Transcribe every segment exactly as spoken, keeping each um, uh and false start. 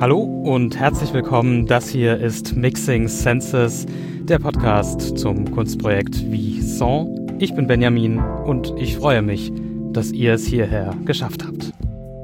Hallo und herzlich willkommen. Das hier ist Mixing Senses, der Podcast zum Kunstprojekt Visan. Ich bin Benjamin und ich freue mich, dass ihr es hierher geschafft habt.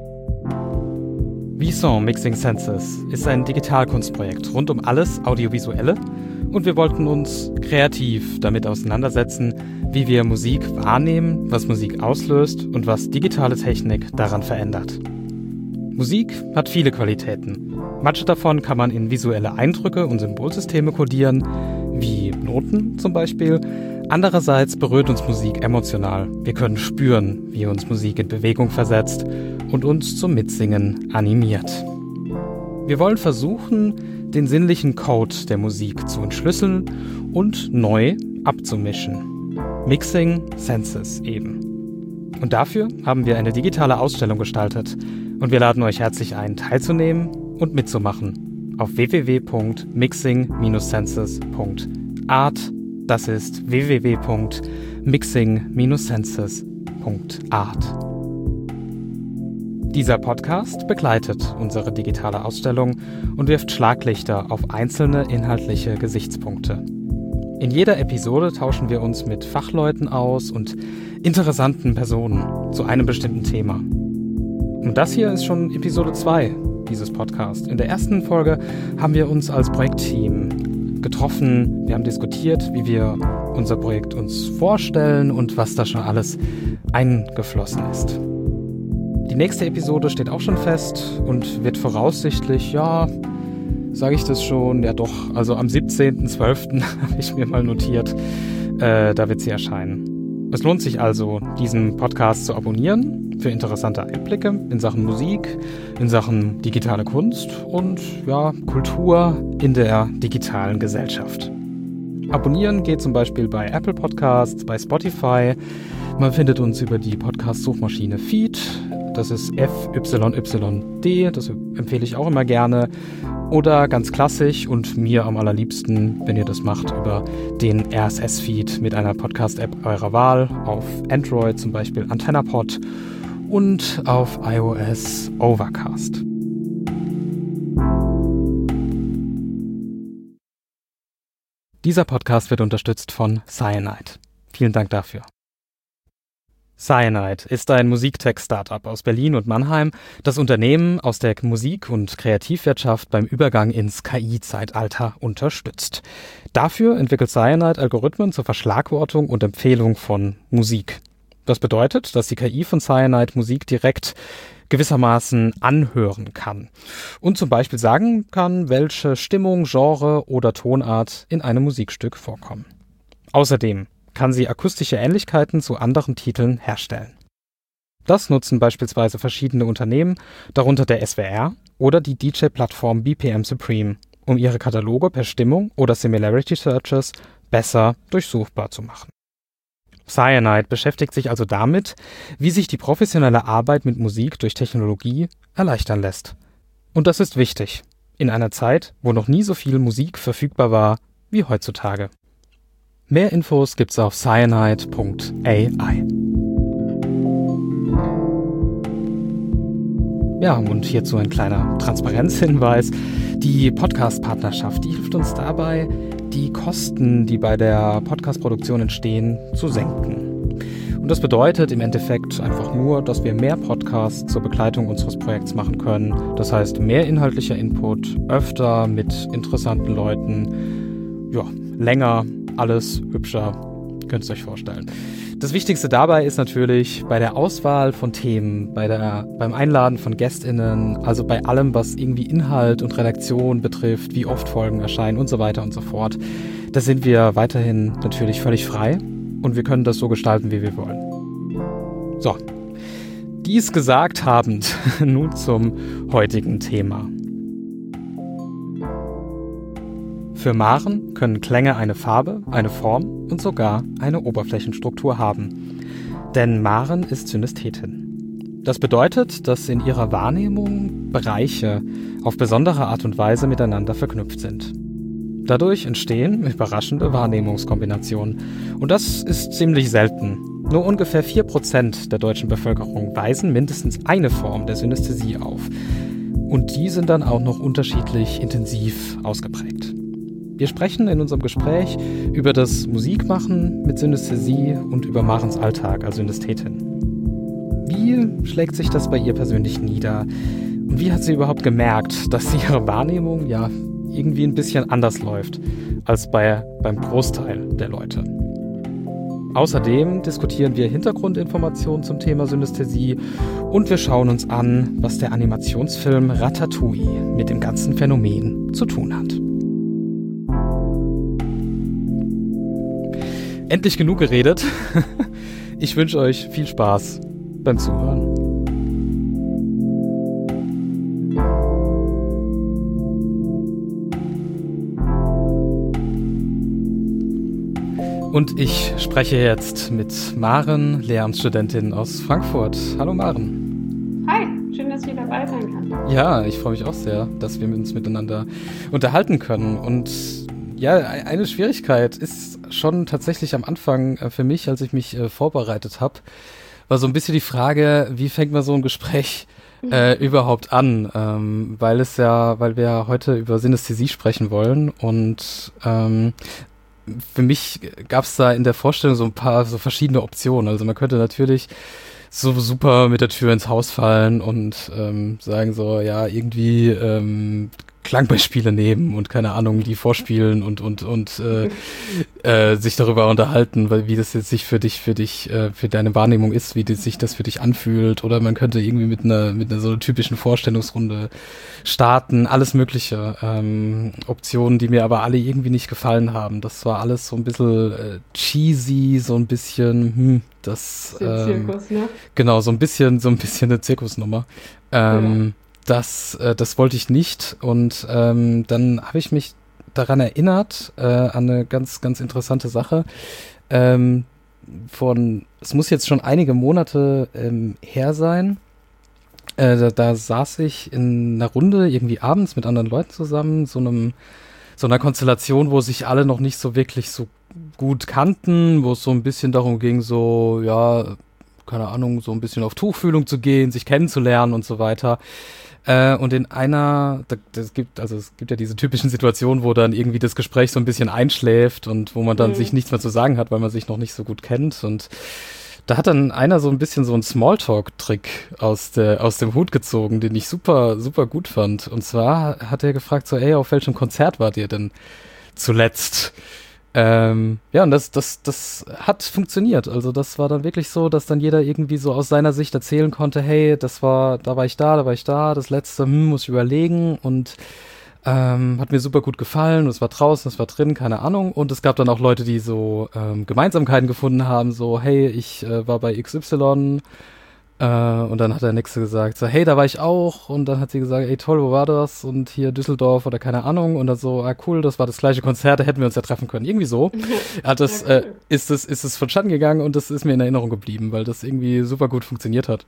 Visan Mixing Senses ist ein Digitalkunstprojekt rund um alles Audiovisuelle und wir wollten uns kreativ damit auseinandersetzen, wie wir Musik wahrnehmen, was Musik auslöst und was digitale Technik daran verändert. Musik hat viele Qualitäten. Manche davon kann man in visuelle Eindrücke und Symbolsysteme kodieren, wie Noten zum Beispiel. Andererseits berührt uns Musik emotional. Wir können spüren, wie uns Musik in Bewegung versetzt und uns zum Mitsingen animiert. Wir wollen versuchen, den sinnlichen Code der Musik zu entschlüsseln und neu abzumischen. Mixing Senses eben. Und dafür haben wir eine digitale Ausstellung gestaltet und wir laden euch herzlich ein, teilzunehmen und mitzumachen auf w w w punkt mixing senses punkt art. Das ist w w w punkt mixing senses punkt art. Dieser Podcast begleitet unsere digitale Ausstellung und wirft Schlaglichter auf einzelne inhaltliche Gesichtspunkte. In jeder Episode tauschen wir uns mit Fachleuten aus und interessanten Personen zu einem bestimmten Thema. Und das hier ist schon Episode zwei dieses Podcasts. In der ersten Folge haben wir uns als Projektteam getroffen, wir haben diskutiert, wie wir unser Projekt uns vorstellen und was da schon alles eingeflossen ist. Die nächste Episode steht auch schon fest und wird voraussichtlich, ja, sage ich das schon, ja doch, also am siebzehnten zwölften habe ich mir mal notiert, äh, da wird sie erscheinen. Es lohnt sich also, diesen Podcast zu abonnieren für interessante Einblicke in Sachen Musik, in Sachen digitale Kunst und ja, Kultur in der digitalen Gesellschaft. Abonnieren geht zum Beispiel bei Apple Podcasts, bei Spotify. Man findet uns über die Podcast-Suchmaschine Feed. Das ist F Y Y D, das empfehle ich auch immer gerne. Oder ganz klassisch und mir am allerliebsten, wenn ihr das macht, über den R S S-Feed mit einer Podcast-App eurer Wahl. Auf Android zum Beispiel AntennaPod und auf iOS Overcast. Dieser Podcast wird unterstützt von Cyanide. Vielen Dank dafür. Cyanide ist ein Musiktech-Startup aus Berlin und Mannheim, das Unternehmen aus der Musik- und Kreativwirtschaft beim Übergang ins K I-Zeitalter unterstützt. Dafür entwickelt Cyanide Algorithmen zur Verschlagwortung und Empfehlung von Musik. Das bedeutet, dass die K I von Cyanide Musik direkt gewissermaßen anhören kann und zum Beispiel sagen kann, welche Stimmung, Genre oder Tonart in einem Musikstück vorkommen. Außerdem kann sie akustische Ähnlichkeiten zu anderen Titeln herstellen. Das nutzen beispielsweise verschiedene Unternehmen, darunter der S W R oder die D J-Plattform B P M Supreme, um ihre Kataloge per Stimmung oder Similarity Searches besser durchsuchbar zu machen. Cyanide beschäftigt sich also damit, wie sich die professionelle Arbeit mit Musik durch Technologie erleichtern lässt. Und das ist wichtig, in einer Zeit, wo noch nie so viel Musik verfügbar war wie heutzutage. Mehr Infos gibt's auf cyanide punkt a i. Ja, und hierzu ein kleiner Transparenzhinweis. Die Podcast-Partnerschaft, die hilft uns dabei, die Kosten, die bei der Podcast-Produktion entstehen, zu senken. Und das bedeutet im Endeffekt einfach nur, dass wir mehr Podcasts zur Begleitung unseres Projekts machen können. Das heißt, mehr inhaltlicher Input, öfter mit interessanten Leuten, ja, länger, alles hübscher, könnt ihr euch vorstellen. Das Wichtigste dabei ist natürlich bei der Auswahl von Themen, bei der, beim Einladen von GästInnen, also bei allem, was irgendwie Inhalt und Redaktion betrifft, wie oft Folgen erscheinen und so weiter und so fort. Da sind wir weiterhin natürlich völlig frei und wir können das so gestalten, wie wir wollen. So, dies gesagt habend, nun zum heutigen Thema. Für Maren können Klänge eine Farbe, eine Form und sogar eine Oberflächenstruktur haben. Denn Maren ist Synästhetin. Das bedeutet, dass in ihrer Wahrnehmung Bereiche auf besondere Art und Weise miteinander verknüpft sind. Dadurch entstehen überraschende Wahrnehmungskombinationen. Und das ist ziemlich selten. Nur ungefähr vier Prozent der deutschen Bevölkerung weisen mindestens eine Form der Synästhesie auf. Und die sind dann auch noch unterschiedlich intensiv ausgeprägt. Wir sprechen in unserem Gespräch über das Musikmachen mit Synästhesie und über Marens Alltag als Synästhetin. Wie schlägt sich das bei ihr persönlich nieder? Und wie hat sie überhaupt gemerkt, dass ihre Wahrnehmung ja irgendwie ein bisschen anders läuft als bei, beim Großteil der Leute? Außerdem diskutieren wir Hintergrundinformationen zum Thema Synästhesie und wir schauen uns an, was der Animationsfilm Ratatouille mit dem ganzen Phänomen zu tun hat. Endlich genug geredet. Ich wünsche euch viel Spaß beim Zuhören. Und ich spreche jetzt mit Maren, Lehramtsstudentin aus Frankfurt. Hallo Maren. Hi, schön, dass ich dabei sein kann. Ja, ich freue mich auch sehr, dass wir uns miteinander unterhalten können. Und ja, eine Schwierigkeit ist schon tatsächlich am Anfang für mich, als ich mich äh, vorbereitet habe, war so ein bisschen die Frage, wie fängt man so ein Gespräch äh, überhaupt an? Ähm, weil es ja, weil wir ja heute über Synästhesie sprechen wollen und ähm, für mich gab es da in der Vorstellung so ein paar so verschiedene Optionen. Also man könnte natürlich so super mit der Tür ins Haus fallen und ähm, sagen so, ja, irgendwie ähm, Klangbeispiele nehmen und keine Ahnung, die vorspielen und und und äh, äh, sich darüber unterhalten, weil wie das jetzt sich für dich, für dich, äh, für deine Wahrnehmung ist, wie das, sich das für dich anfühlt. Oder man könnte irgendwie mit einer mit einer so einer typischen Vorstellungsrunde starten, alles mögliche ähm, Optionen, die mir aber alle irgendwie nicht gefallen haben. Das war alles so ein bisschen äh, cheesy, so ein bisschen, hm, das ähm, Zirkus, ne? Genau, so ein bisschen, so ein bisschen eine Zirkusnummer. Ähm, ja. Das, äh, das wollte ich nicht und ähm, dann habe ich mich daran erinnert, äh, an eine ganz, ganz interessante Sache. Ähm, von, es muss jetzt schon einige Monate ähm, her sein. Äh, da, da saß ich in einer Runde irgendwie abends mit anderen Leuten zusammen, so einem, so einer Konstellation, wo sich alle noch nicht so wirklich so gut kannten, wo es so ein bisschen darum ging, so, ja, keine Ahnung, so ein bisschen auf Tuchfühlung zu gehen, sich kennenzulernen und so weiter. Äh, und in einer, das gibt, also es gibt ja diese typischen Situationen, wo dann irgendwie das Gespräch so ein bisschen einschläft und wo man dann mhm. sich nichts mehr zu sagen hat, weil man sich noch nicht so gut kennt. Und da hat dann einer so ein bisschen so einen Smalltalk-Trick aus der, aus dem Hut gezogen, den ich super, super gut fand. Und zwar hat er gefragt so, ey, auf welchem Konzert wart ihr denn zuletzt? Ähm, ja, und das, das, das hat funktioniert. Also das war dann wirklich so, dass dann jeder irgendwie so aus seiner Sicht erzählen konnte, hey, das war, da war ich da, da war ich da, das letzte, hm, muss ich überlegen und ähm, hat mir super gut gefallen, es war draußen, es war drin, keine Ahnung. Und es gab dann auch Leute, die so ähm, Gemeinsamkeiten gefunden haben, so, hey, ich äh, war bei X Y. Äh, und dann hat der Nächste gesagt, so, hey, da war ich auch. Und dann hat sie gesagt, ey, toll, wo war das? Und hier Düsseldorf oder keine Ahnung. Und dann so, ah, cool, das war das gleiche Konzert, da hätten wir uns ja treffen können. Irgendwie so hat das, ja, cool. äh, ist es, ist es vonstatten gegangen und das ist mir in Erinnerung geblieben, weil das irgendwie super gut funktioniert hat.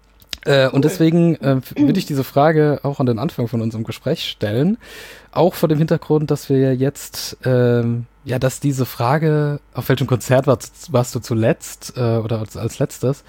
Äh, cool. Und deswegen äh, würde ich diese Frage auch an den Anfang von unserem Gespräch stellen. Auch vor dem Hintergrund, dass wir ja jetzt, ähm, ja, dass diese Frage, auf welchem Konzert warst, warst du zuletzt äh, oder als, als letztes,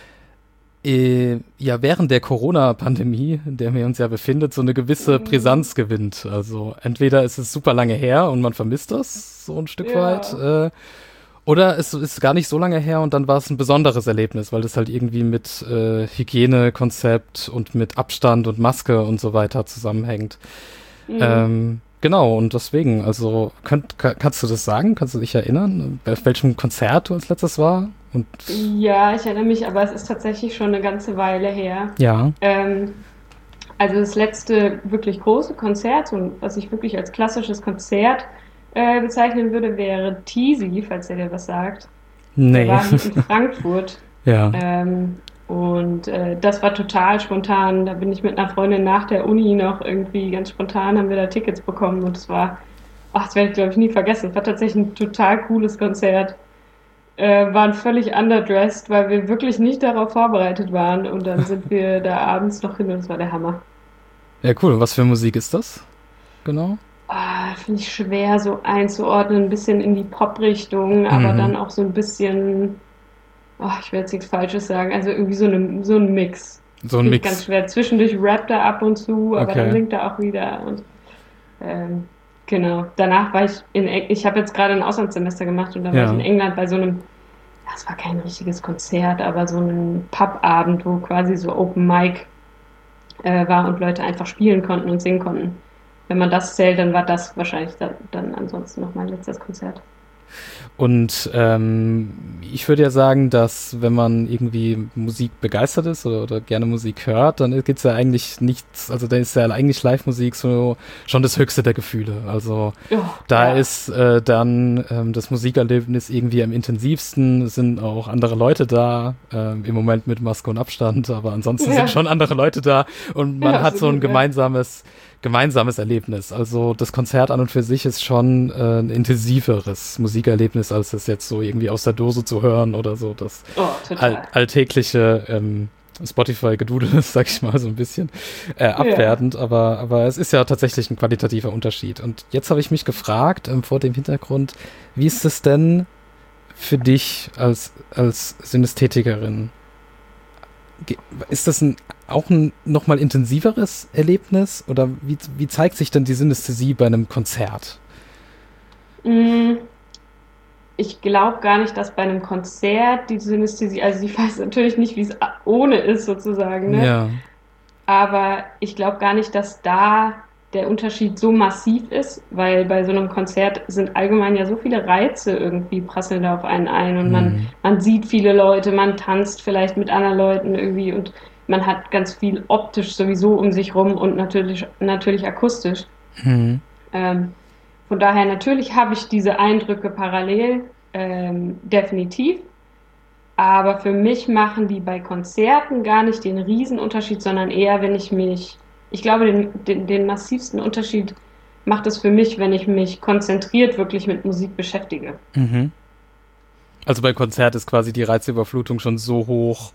ja, während der Corona-Pandemie, in der wir uns ja befinden, so eine gewisse Brisanz gewinnt. Also entweder ist es super lange her und man vermisst das so ein Stück ja. weit, äh, oder es ist gar nicht so lange her und dann war es ein besonderes Erlebnis, weil das halt irgendwie mit äh, Hygienekonzept und mit Abstand und Maske und so weiter zusammenhängt. Mhm. Ähm, genau, und deswegen, also könnt, kann, kannst du das sagen? Kannst du dich erinnern, bei welchem Konzert du als letztes war? Und ja, ich erinnere mich, aber es ist tatsächlich schon eine ganze Weile her. Ja. Ähm, also das letzte wirklich große Konzert, und was ich wirklich als klassisches Konzert äh, bezeichnen würde, wäre Teasy, falls der dir was sagt. Nee. Der war in Frankfurt. Ja. Ähm, und äh, das war total spontan. Da bin ich mit einer Freundin nach der Uni noch irgendwie ganz spontan, haben wir da Tickets bekommen und es war, ach, das werde ich glaube ich nie vergessen. Es war tatsächlich ein total cooles Konzert. Äh, waren völlig underdressed, weil wir wirklich nicht darauf vorbereitet waren und dann sind wir da abends noch hin und das war der Hammer. Ja, cool. Und was für Musik ist das? Genau. Ah, finde ich schwer so einzuordnen, ein bisschen in die Pop-Richtung, aber Mhm. dann auch so ein bisschen, oh, ich will jetzt nichts Falsches sagen, also irgendwie so, eine, so ein Mix. So ein Finde ich Mix. ganz schwer. Zwischendurch rappt er ab und zu, aber Okay. dann singt er auch wieder. Und ähm, genau. Danach war ich in, Eng- ich habe jetzt gerade ein Auslandssemester gemacht und da war ich in Ja. England bei so einem, das war kein richtiges Konzert, aber so ein Pubabend, wo quasi so Open Mic äh, war und Leute einfach spielen konnten und singen konnten. Wenn man das zählt, dann war das wahrscheinlich dann, dann ansonsten noch mein letztes Konzert. Und ähm, ich würde ja sagen, dass wenn man irgendwie Musik begeistert ist oder, oder gerne Musik hört, dann gibt's ja eigentlich nichts, also da ist ja eigentlich Live-Musik so schon das höchste der Gefühle. Also Oh, da ja. ist äh, dann ähm, das Musikerlebnis irgendwie am intensivsten, es sind auch andere Leute da, ähm, im Moment mit Maske und Abstand, aber ansonsten Ja. sind schon andere Leute da und man Ja, hat so ein absolut, ja. gemeinsames gemeinsames Erlebnis. Also das Konzert an und für sich ist schon äh, ein intensiveres Musikerlebnis, als es jetzt so irgendwie aus der Dose zu hören oder so das Oh, total. all alltägliche ähm, Spotify-Gedudel ist, sag ich mal, so ein bisschen äh, abwertend, ja. aber, aber es ist ja tatsächlich ein qualitativer Unterschied. Und jetzt habe ich mich gefragt, ähm, vor dem Hintergrund, wie ist es denn für dich als, als Synästhetikerin? Ge- Ist das ein, auch ein nochmal intensiveres Erlebnis oder wie, wie zeigt sich denn die Synästhesie bei einem Konzert? Mm, Ich glaube gar nicht, dass bei einem Konzert die Synästhesie, also ich weiß natürlich nicht, wie es a- ohne ist sozusagen, ne? Ja, Aber ich glaube gar nicht, dass da der Unterschied so massiv ist, weil bei so einem Konzert sind allgemein ja so viele Reize irgendwie prasseln da auf einen ein und man, hm. man sieht viele Leute, man tanzt vielleicht mit anderen Leuten irgendwie und man hat ganz viel optisch sowieso um sich rum und natürlich, natürlich akustisch. Hm. Ähm, von daher natürlich habe ich diese Eindrücke parallel, ähm, definitiv. Aber für mich machen die bei Konzerten gar nicht den Riesenunterschied, sondern eher, wenn ich mich, ich glaube, den, den, den massivsten Unterschied macht es für mich, wenn ich mich konzentriert wirklich mit Musik beschäftige. Mhm. Also beim Konzert ist quasi die Reizüberflutung schon so hoch,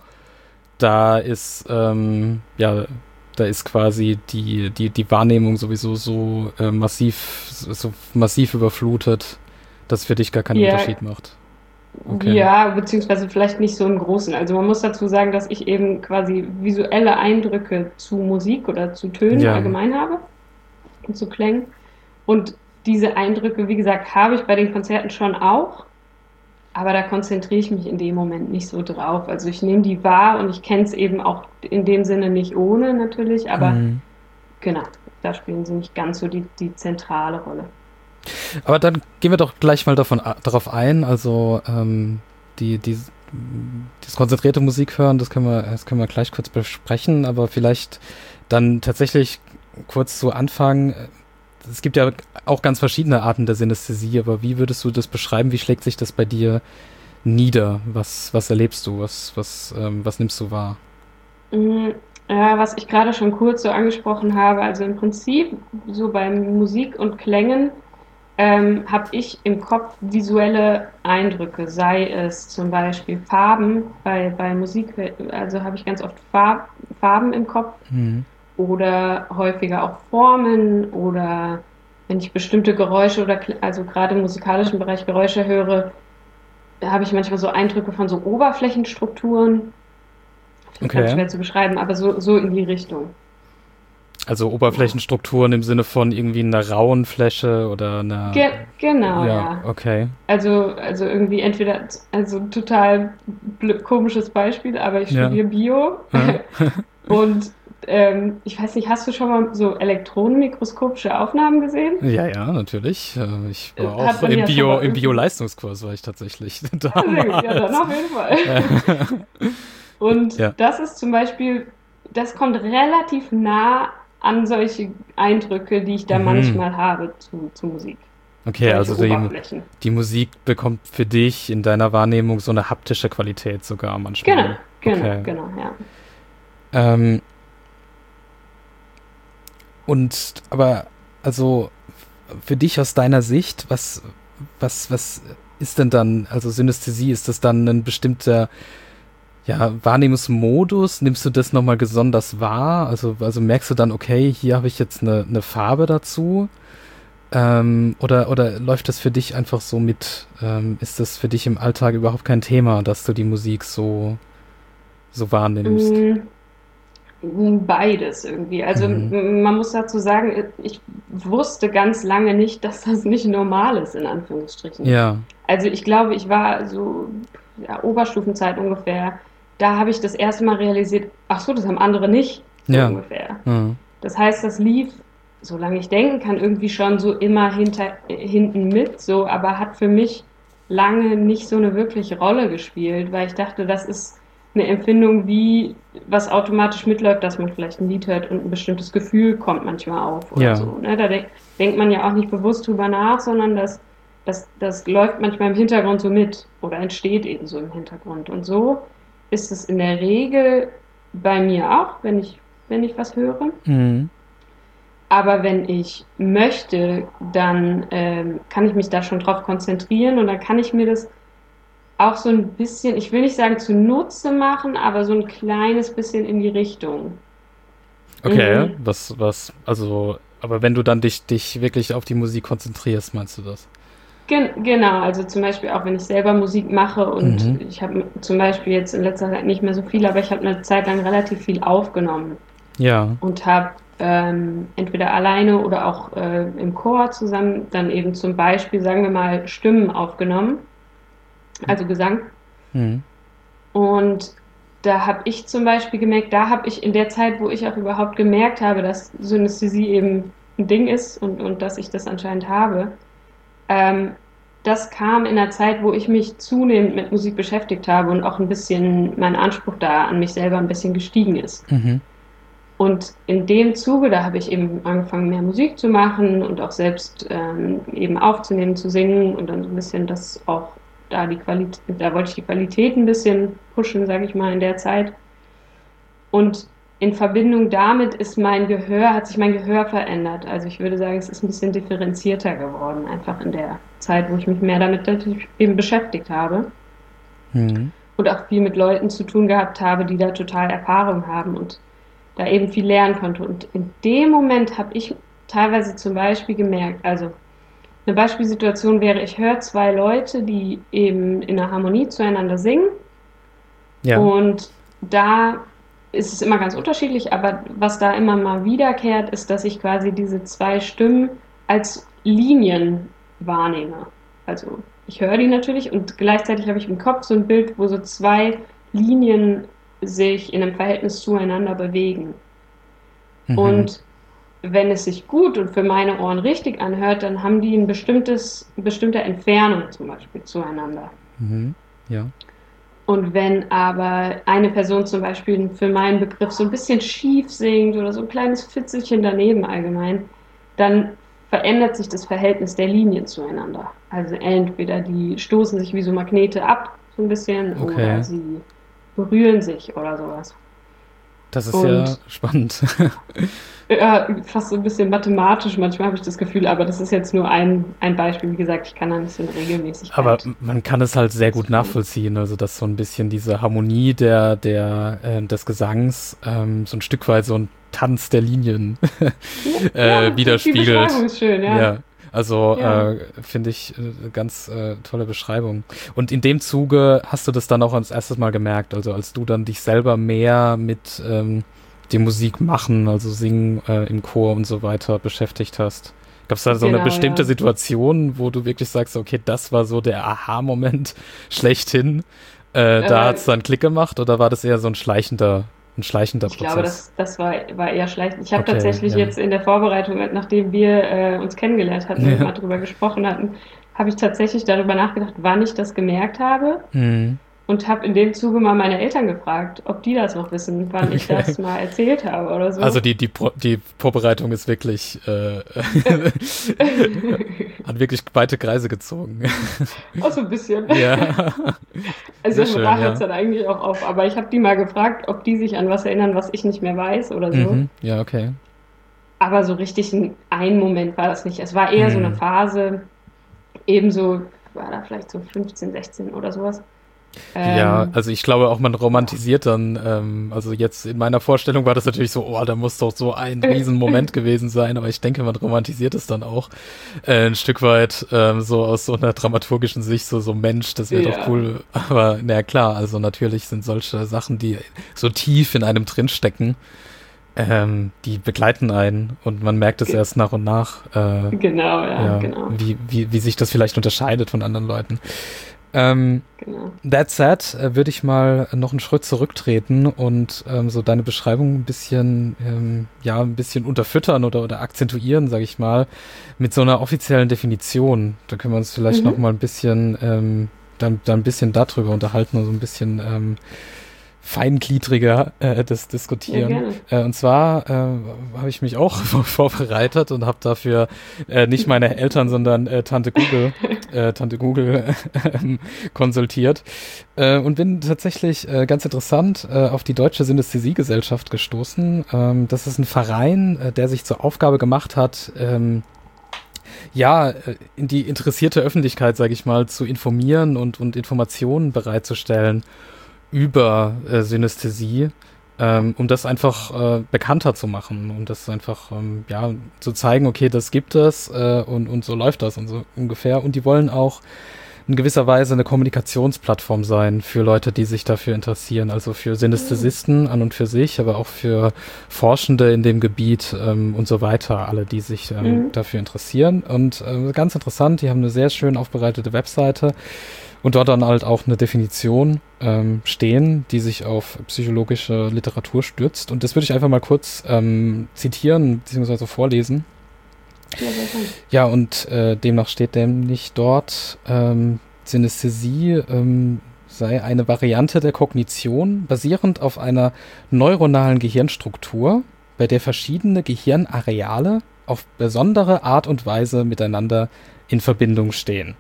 da ist, ähm, ja, da ist quasi die, die, die Wahrnehmung sowieso so äh, massiv, so massiv überflutet, dass es für dich gar keinen Ja, Unterschied macht. Okay. ja, beziehungsweise vielleicht nicht so im Großen. Also man muss dazu sagen, dass ich eben quasi visuelle Eindrücke zu Musik oder zu Tönen Ja. allgemein habe und zu Klängen. Und diese Eindrücke, wie gesagt, habe ich bei den Konzerten schon auch, aber da konzentriere ich mich in dem Moment nicht so drauf. Also ich nehme die wahr und ich kenne es eben auch in dem Sinne nicht ohne natürlich, aber Mhm. genau, da spielen sie nicht ganz so die, die zentrale Rolle. Aber dann gehen wir doch gleich mal davon, darauf ein. Also ähm, die, die, das konzentrierte Musik hören, das können wir, das können wir gleich kurz besprechen, aber vielleicht dann tatsächlich kurz zu Anfang. Es gibt ja auch ganz verschiedene Arten der Synästhesie, aber wie würdest du das beschreiben? Wie schlägt sich das bei dir nieder? Was, was erlebst du? Was, was, ähm, was nimmst du wahr? Mm, Ja, was ich gerade schon kurz so angesprochen habe, also im Prinzip so bei Musik und Klängen ähm, habe ich im Kopf visuelle Eindrücke, sei es zum Beispiel Farben, bei, bei Musik, also habe ich ganz oft Farb, Farben im Kopf Mhm. oder häufiger auch Formen oder wenn ich bestimmte Geräusche oder Kl- also gerade im musikalischen Bereich Geräusche höre, habe ich manchmal so Eindrücke von so Oberflächenstrukturen. Ganz Okay. schwer zu beschreiben, aber so, so in die Richtung. Also Oberflächenstrukturen im Sinne von irgendwie einer rauen Fläche oder einer. Ge genau, Ja, ja. okay. Also, also irgendwie entweder, also total blö- komisches Beispiel, aber ich Ja. studiere Bio Äh, und ähm, ich weiß nicht, hast du schon mal so elektronenmikroskopische Aufnahmen gesehen? Ja, ja, natürlich. Äh, Ich war Hat auch man im ja schon Bio, mal im irgendwie. Bio-Leistungskurs war ich tatsächlich Ah, sehr gut, ja, dann damals. auf jeden Fall. Und Ja, das ist zum Beispiel, das kommt relativ nah an solche Eindrücke, die ich da mhm. manchmal habe zu, zu Musik. Okay, Solche also die, Oberflächen. die Musik bekommt für dich in deiner Wahrnehmung so eine haptische Qualität sogar Genau, manchmal. genau, Okay. genau, ja. Ähm, und aber also für dich aus deiner Sicht, was, was, was ist denn dann, also Synästhesie, ist das dann ein bestimmter ja, Wahrnehmungsmodus? Nimmst du das nochmal besonders wahr? Also, also merkst du dann, okay, hier habe ich jetzt eine, eine Farbe dazu? Ähm, oder, oder läuft das für dich einfach so mit? Ähm, ist das für dich im Alltag überhaupt kein Thema, dass du die Musik so, so wahrnimmst? Mm, Beides irgendwie. Also Mhm. man muss dazu sagen, ich wusste ganz lange nicht, dass das nicht normal ist, in Anführungsstrichen. Ja, Also ich glaube, ich war so, ja, Oberstufenzeit ungefähr, da habe ich das erste Mal realisiert, ach so, das haben andere nicht, so ja. ungefähr. Mhm. Das heißt, das lief, solange ich denken kann, irgendwie schon so immer hinter, hinten mit, so, aber hat für mich lange nicht so eine wirkliche Rolle gespielt, weil ich dachte, das ist eine Empfindung, wie was automatisch mitläuft, dass man vielleicht ein Lied hört und ein bestimmtes Gefühl kommt manchmal auf oder Ja. so. Ne? Da de denkt man ja auch nicht bewusst drüber nach, sondern das, das, das läuft manchmal im Hintergrund so mit oder entsteht eben so im Hintergrund. Und so ist es in der Regel bei mir auch, wenn ich, wenn ich was höre. Mhm. Aber wenn ich möchte, dann ähm, kann ich mich da schon drauf konzentrieren und dann kann ich mir das auch so ein bisschen, ich will nicht sagen zunutze machen, aber so ein kleines bisschen in die Richtung. Okay, Mhm. was, was, also, aber wenn du dann dich, dich wirklich auf die Musik konzentrierst, meinst du das? Gen genau, also zum Beispiel auch wenn ich selber Musik mache und Mhm. ich habe zum Beispiel jetzt in letzter Zeit nicht mehr so viel, aber ich habe eine Zeit lang relativ viel aufgenommen Ja. und habe ähm, entweder alleine oder auch äh, im Chor zusammen dann eben zum Beispiel, sagen wir mal, Stimmen aufgenommen, also Gesang. Mhm. Und da habe ich zum Beispiel gemerkt, da habe ich in der Zeit, wo ich auch überhaupt gemerkt habe, dass Synästhesie eben ein Ding ist und, und dass ich das anscheinend habe, ähm, das kam in der Zeit, wo ich mich zunehmend mit Musik beschäftigt habe und auch ein bisschen mein Anspruch da an mich selber ein bisschen gestiegen ist. Mhm. Und in dem Zuge, da habe ich eben angefangen, mehr Musik zu machen und auch selbst ähm, eben aufzunehmen, zu singen und dann so ein bisschen das auch da die Qualität, da wollte ich die Qualität ein bisschen pushen, sage ich mal, in der Zeit. Und in Verbindung damit ist mein Gehör, hat sich mein Gehör verändert. Also ich würde sagen, es ist ein bisschen differenzierter geworden, einfach in der Zeit, wo ich mich mehr damit eben beschäftigt habe Mhm. und auch viel mit Leuten zu tun gehabt habe, die da total Erfahrung haben und da eben viel lernen konnte. Und in dem Moment habe ich teilweise zum Beispiel gemerkt, also eine Beispielsituation wäre, ich höre zwei Leute, die eben in einer Harmonie zueinander singen Ja. und da ist es immer ganz unterschiedlich, aber was da immer mal wiederkehrt, ist, dass ich quasi diese zwei Stimmen als Linien wahrnehme. Also ich höre die natürlich und gleichzeitig habe ich im Kopf so ein Bild, wo so zwei Linien sich in einem Verhältnis zueinander bewegen. Mhm. Und wenn es sich gut und für meine Ohren richtig anhört, dann haben die ein bestimmtes, eine bestimmte Entfernung zum Beispiel zueinander. Mhm. Ja. Und wenn aber eine Person zum Beispiel für meinen Begriff so ein bisschen schief singt oder so ein kleines Fitzelchen daneben allgemein, dann verändert sich das Verhältnis der Linien zueinander. Also entweder die stoßen sich wie so Magnete ab, so ein bisschen, oder Okay. sie berühren sich oder sowas. Das ist ja Und spannend. ja, fast so ein bisschen mathematisch, manchmal habe ich das Gefühl, aber das ist jetzt nur ein, ein Beispiel. Wie gesagt, ich kann da nicht so eine Aber Regelmäßigkeit man kann es halt sehr gut feststellen. nachvollziehen, also dass so ein bisschen diese Harmonie der, der, äh, des Gesangs ähm, so ein Stück weit so ein Tanz der Linien Ja, äh, ja, die Beschreibung widerspiegelt. ist schön, ja. Ja, also Ja. äh, finde ich äh, ganz äh, tolle Beschreibung. Und in dem Zuge hast du das dann auch als erstes Mal gemerkt, also als du dann dich selber mehr mit ähm, dem Musik machen, also Singen äh, im Chor und so weiter beschäftigt hast. Gab es da so eine Genau, bestimmte ja. Situation, wo du wirklich sagst, okay, das war so der Aha-Moment schlechthin? Äh, da hat es Äh, dann Klick gemacht oder war das eher so ein schleichender, ein schleichender ich glaube, Prozess? das, das war, war eher schlecht. Ich habe Okay, tatsächlich ja. jetzt in der Vorbereitung, nachdem wir äh, uns kennengelernt hatten und Ja. mal drüber gesprochen hatten, habe ich tatsächlich darüber nachgedacht, wann ich das gemerkt habe Hm. und habe in dem Zuge mal meine Eltern gefragt, ob die das noch wissen, wann ich Okay. das mal erzählt habe oder Also so. die, die, Pro- die Vorbereitung ist wirklich, äh, hat wirklich weite Kreise gezogen. Auch so ein bisschen. Ja, Also sehr schön, da hört es ja. dann eigentlich auch auf. Aber ich habe die mal gefragt, ob die sich an was erinnern, was ich nicht mehr weiß oder so. Mhm, ja, okay. Aber so richtig ein, ein Moment war das nicht. Es war eher so eine Hm. Phase, ebenso, war da vielleicht so fünfzehn, sechzehn oder sowas. Ähm, ja, also ich glaube auch, man romantisiert dann, ähm, also jetzt in meiner Vorstellung war das natürlich so, oh, da muss doch so ein Riesenmoment gewesen sein, aber ich denke, man romantisiert es dann auch äh, ein Stück weit ähm, so aus so einer dramaturgischen Sicht, so, so Mensch, das wäre Ja. doch cool, aber na klar, also natürlich sind solche Sachen, die so tief in einem drinstecken, ähm, die begleiten einen und man merkt es Ge- erst nach und nach, äh, Genau, ja, ja, genau, wie, wie, wie sich das vielleicht unterscheidet von anderen Leuten. Ähm, genau. That said, äh, würde ich mal noch einen Schritt zurücktreten und ähm, so deine Beschreibung ein bisschen, ähm, ja, ein bisschen unterfüttern oder, oder akzentuieren, sage ich mal, mit so einer offiziellen Definition. Da können wir uns vielleicht Mhm. noch mal ein bisschen, ähm, dann, dann ein bisschen darüber unterhalten und so ein bisschen ähm, feingliedriger äh, das Ja, diskutieren. gerne. Äh, und zwar äh, habe ich mich auch vorbereitet und habe dafür äh, nicht meine Eltern, sondern äh, Tante Google, äh, Tante Google ähm, konsultiert äh, und bin tatsächlich äh, ganz interessant äh, auf die Deutsche Synästhesiegesellschaft gestoßen. Ähm, das ist ein Verein, äh, der sich zur Aufgabe gemacht hat, ähm, ja, äh, in die interessierte Öffentlichkeit, sage ich mal, zu informieren und, und Informationen bereitzustellen über äh, Synästhesie, ähm, um das einfach äh, bekannter zu machen, um das einfach, ähm, ja, zu zeigen, okay, das gibt es äh, und, und so läuft das und so ungefähr. Und die wollen auch in gewisser Weise eine Kommunikationsplattform sein für Leute, die sich dafür interessieren, also für Synästhesisten an und für sich, aber auch für Forschende in dem Gebiet ähm, und so weiter, alle, die sich ähm, Mhm. dafür interessieren. Und äh, ganz interessant, die haben eine sehr schön aufbereitete Webseite und dort dann halt auch eine Definition ähm, stehen, die sich auf psychologische Literatur stützt. Und das würde ich einfach mal kurz ähm, zitieren bzw. vorlesen. Ja, sehr schön. Ja, und äh, demnach steht nämlich dort, ähm, Synästhesie ähm, sei eine Variante der Kognition, basierend auf einer neuronalen Gehirnstruktur, bei der verschiedene Gehirnareale auf besondere Art und Weise miteinander in Verbindung stehen.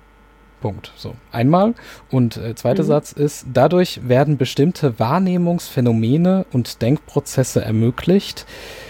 Punkt. So, einmal. Und äh, zweiter Mhm. Satz ist, dadurch werden bestimmte Wahrnehmungsphänomene und Denkprozesse ermöglicht.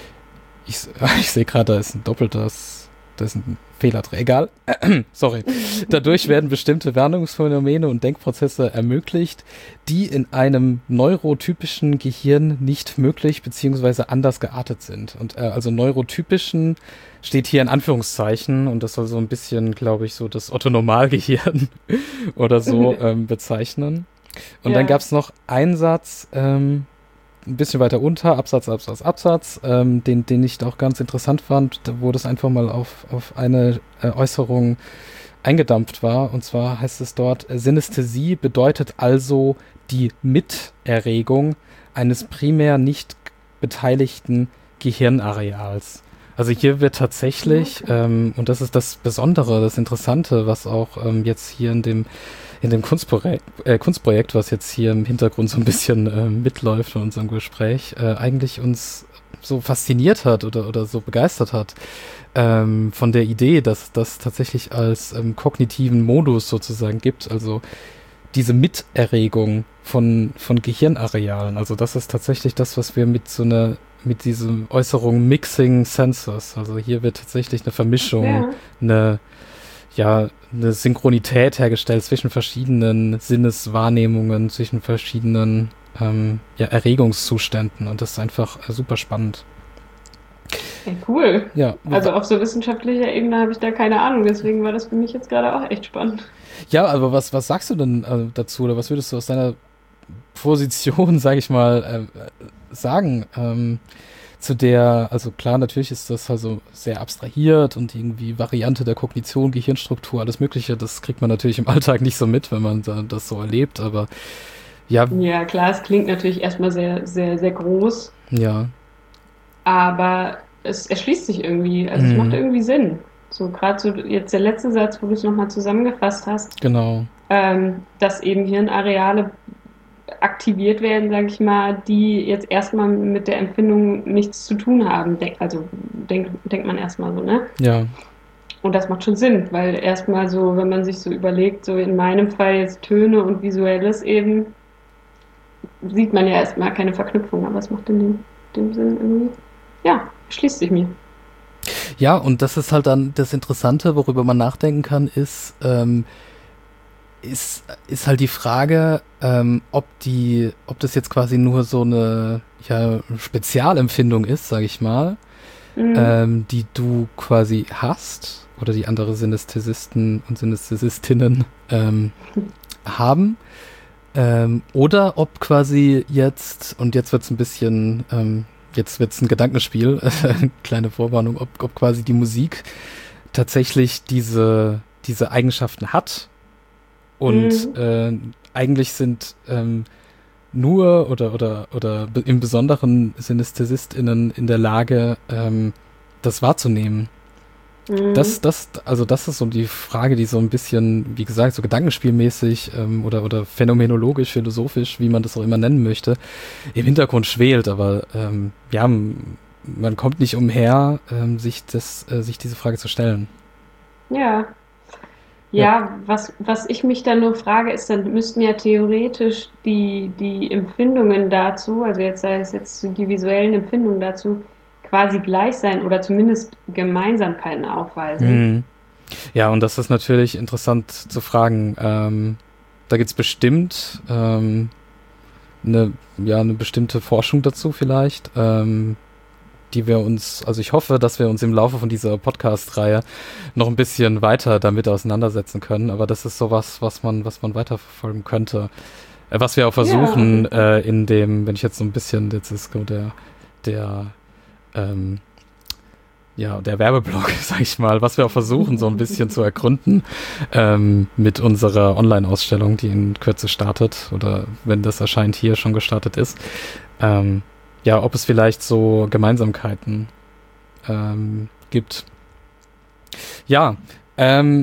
Ich, s- ich sehe gerade, da ist ein doppeltes, da ist ein Fehler drin. Egal. Sorry. Dadurch werden bestimmte Wahrnehmungsphänomene und Denkprozesse ermöglicht, die in einem neurotypischen Gehirn nicht möglich bzw. anders geartet sind. Und äh, also neurotypischen steht hier in Anführungszeichen und das soll so ein bisschen, glaube ich, so das Otto-Normalgehirn oder so ähm, bezeichnen. Und dann Ja. gab es noch einen Satz, ähm, ein bisschen weiter unter, Absatz, Absatz, Absatz, ähm, den, den ich auch ganz interessant fand, da- wo das einfach mal auf, auf eine äh, Äußerung eingedampft war. Und zwar heißt es dort, äh, Synästhesie bedeutet also die Miterregung eines primär nicht beteiligten Gehirnareals. Also hier wird tatsächlich, Okay. ähm, und das ist das Besondere, das Interessante, was auch ähm, jetzt hier in dem in dem Kunstprojekt, äh, Kunstprojekt, was jetzt hier im Hintergrund so ein bisschen äh, mitläuft in unserem Gespräch, äh, eigentlich uns so fasziniert hat oder, oder so begeistert hat, ähm, von der Idee, dass das tatsächlich als ähm, kognitiven Modus sozusagen gibt, also diese Miterregung von, von Gehirnarealen. Also das ist tatsächlich das, was wir mit so einer, mit diesem Äußerung Mixing Senses, also hier wird tatsächlich eine Vermischung, Ja. eine ja, eine Synchronität hergestellt zwischen verschiedenen Sinneswahrnehmungen, zwischen verschiedenen ähm, ja, Erregungszuständen und das ist einfach äh, super spannend. Ey, cool. Ja, Also auf so wissenschaftlicher Ebene habe ich da keine Ahnung, deswegen war das für mich jetzt gerade auch echt spannend. ja, aber was, was sagst du denn äh, dazu oder was würdest du aus deiner Position, sage ich mal, äh, sagen? Ähm, zu der, also klar, natürlich ist das also sehr abstrahiert und irgendwie Variante der Kognition, Gehirnstruktur, alles Mögliche, das kriegt man natürlich im Alltag nicht so mit, wenn man da, das so erlebt, aber ja, Ja, klar, es klingt natürlich erstmal sehr, sehr, sehr groß, ja, aber es erschließt sich irgendwie, also es macht mhm, irgendwie Sinn. So gerade so jetzt der letzte Satz, wo du es nochmal zusammengefasst hast, genau, ähm, dass eben Hirnareale aktiviert werden, sage ich mal, die jetzt erstmal mit der Empfindung nichts zu tun haben. Denk, also denk, denkt man erstmal so, ne? ja, Und das macht schon Sinn, weil erstmal so, wenn man sich so überlegt, so in meinem Fall jetzt Töne und Visuelles eben, sieht man ja erstmal keine Verknüpfung, aber es macht in dem, dem Sinn irgendwie, ja, schließt sich mir. ja, und das ist halt dann das Interessante, worüber man nachdenken kann, ist, ähm, ist, ist halt die Frage, ähm, ob die, ob das jetzt quasi nur so eine ja, Spezialempfindung ist, sag ich mal, mhm. ähm, die du quasi hast oder die andere Synästhesisten und Synästhesistinnen ähm, haben. Ähm, oder ob quasi jetzt, und jetzt wird's ein bisschen, ähm, jetzt wird's ein Gedankenspiel, kleine Vorwarnung, ob, ob quasi die Musik tatsächlich diese, diese Eigenschaften hat. Und mhm. äh, eigentlich sind ähm, nur oder oder oder im Besonderen SynästhesistInnen in der Lage, ähm, das wahrzunehmen. Mhm. Das, das, also das ist so die Frage, die so ein bisschen, wie gesagt, so gedankenspielmäßig ähm, oder oder phänomenologisch, philosophisch, wie man das auch immer nennen möchte, im Hintergrund schwelt. Aber ähm, ja, man kommt nicht umher, ähm, sich das, äh, sich diese Frage zu stellen. Ja. Ja, ja, was, was ich mich dann nur frage, ist, dann müssten ja theoretisch die, die Empfindungen dazu, also jetzt sei es jetzt die visuellen Empfindungen dazu, quasi gleich sein oder zumindest Gemeinsamkeiten aufweisen. Mhm. Ja, und das ist natürlich interessant zu fragen. Ähm, da gibt es bestimmt ähm, eine, ja, eine bestimmte Forschung dazu vielleicht, ähm, die wir uns, also ich hoffe, dass wir uns im Laufe von dieser Podcast-Reihe noch ein bisschen weiter damit auseinandersetzen können, aber das ist sowas, was man, was man weiterverfolgen könnte. Äh, was wir auch versuchen, ja. äh, in dem, wenn ich jetzt so ein bisschen, jetzt ist so der, der, ähm, ja, der Werbeblock, sag ich mal, was wir auch versuchen, so ein bisschen zu ergründen, ähm, mit unserer Online-Ausstellung, die in Kürze startet, oder wenn das erscheint, hier schon gestartet ist, ähm, ja, ob es vielleicht so Gemeinsamkeiten ähm, gibt. Ja, ähm,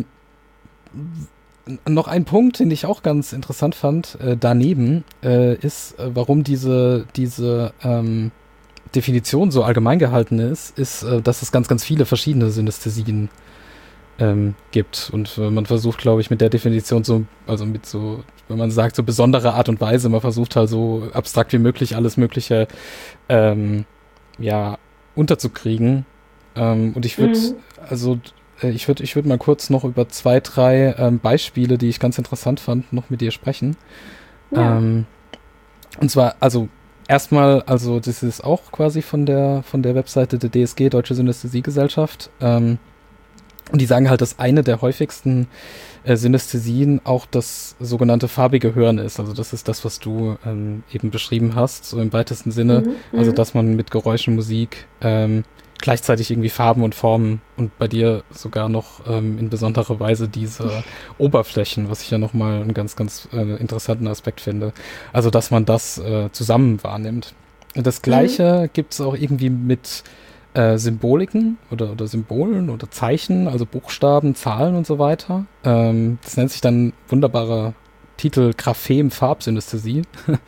noch ein Punkt, den ich auch ganz interessant fand, äh, daneben, äh, ist, äh, warum diese, diese ähm, Definition so allgemein gehalten ist, ist, äh, dass es ganz, ganz viele verschiedene Synästhesien ähm, gibt. Und äh, man versucht, glaube ich, mit der Definition so, also mit so, wenn man sagt, so besondere Art und Weise, man versucht halt so abstrakt wie möglich alles Mögliche ähm, ja, unterzukriegen. Ähm, und ich würde, mhm. also äh, ich würde ich würde mal kurz noch über zwei, drei ähm, Beispiele, die ich ganz interessant fand, noch mit dir sprechen. Ja. Ähm, und zwar, also erstmal, also das ist auch quasi von der von der Webseite der D S G, Deutsche Synästhesiegesellschaft. Ähm, Und die sagen halt, dass eine der häufigsten äh, Synästhesien auch das sogenannte farbige Hören ist. Also das ist das, was du ähm, eben beschrieben hast, so im weitesten Sinne. Mhm, also dass man mit Geräuschen, Musik ähm, gleichzeitig irgendwie Farben und Formen und bei dir sogar noch ähm, in besonderer Weise diese Oberflächen, was ich ja nochmal einen ganz, ganz äh, interessanten Aspekt finde. Also dass man das äh, zusammen wahrnimmt. Und das Gleiche mhm. gibt es auch irgendwie mit Äh, Symboliken oder, oder Symbolen oder Zeichen, also Buchstaben, Zahlen und so weiter. Ähm, das nennt sich dann wunderbarer Titel Graphem-Farbsynästhesie.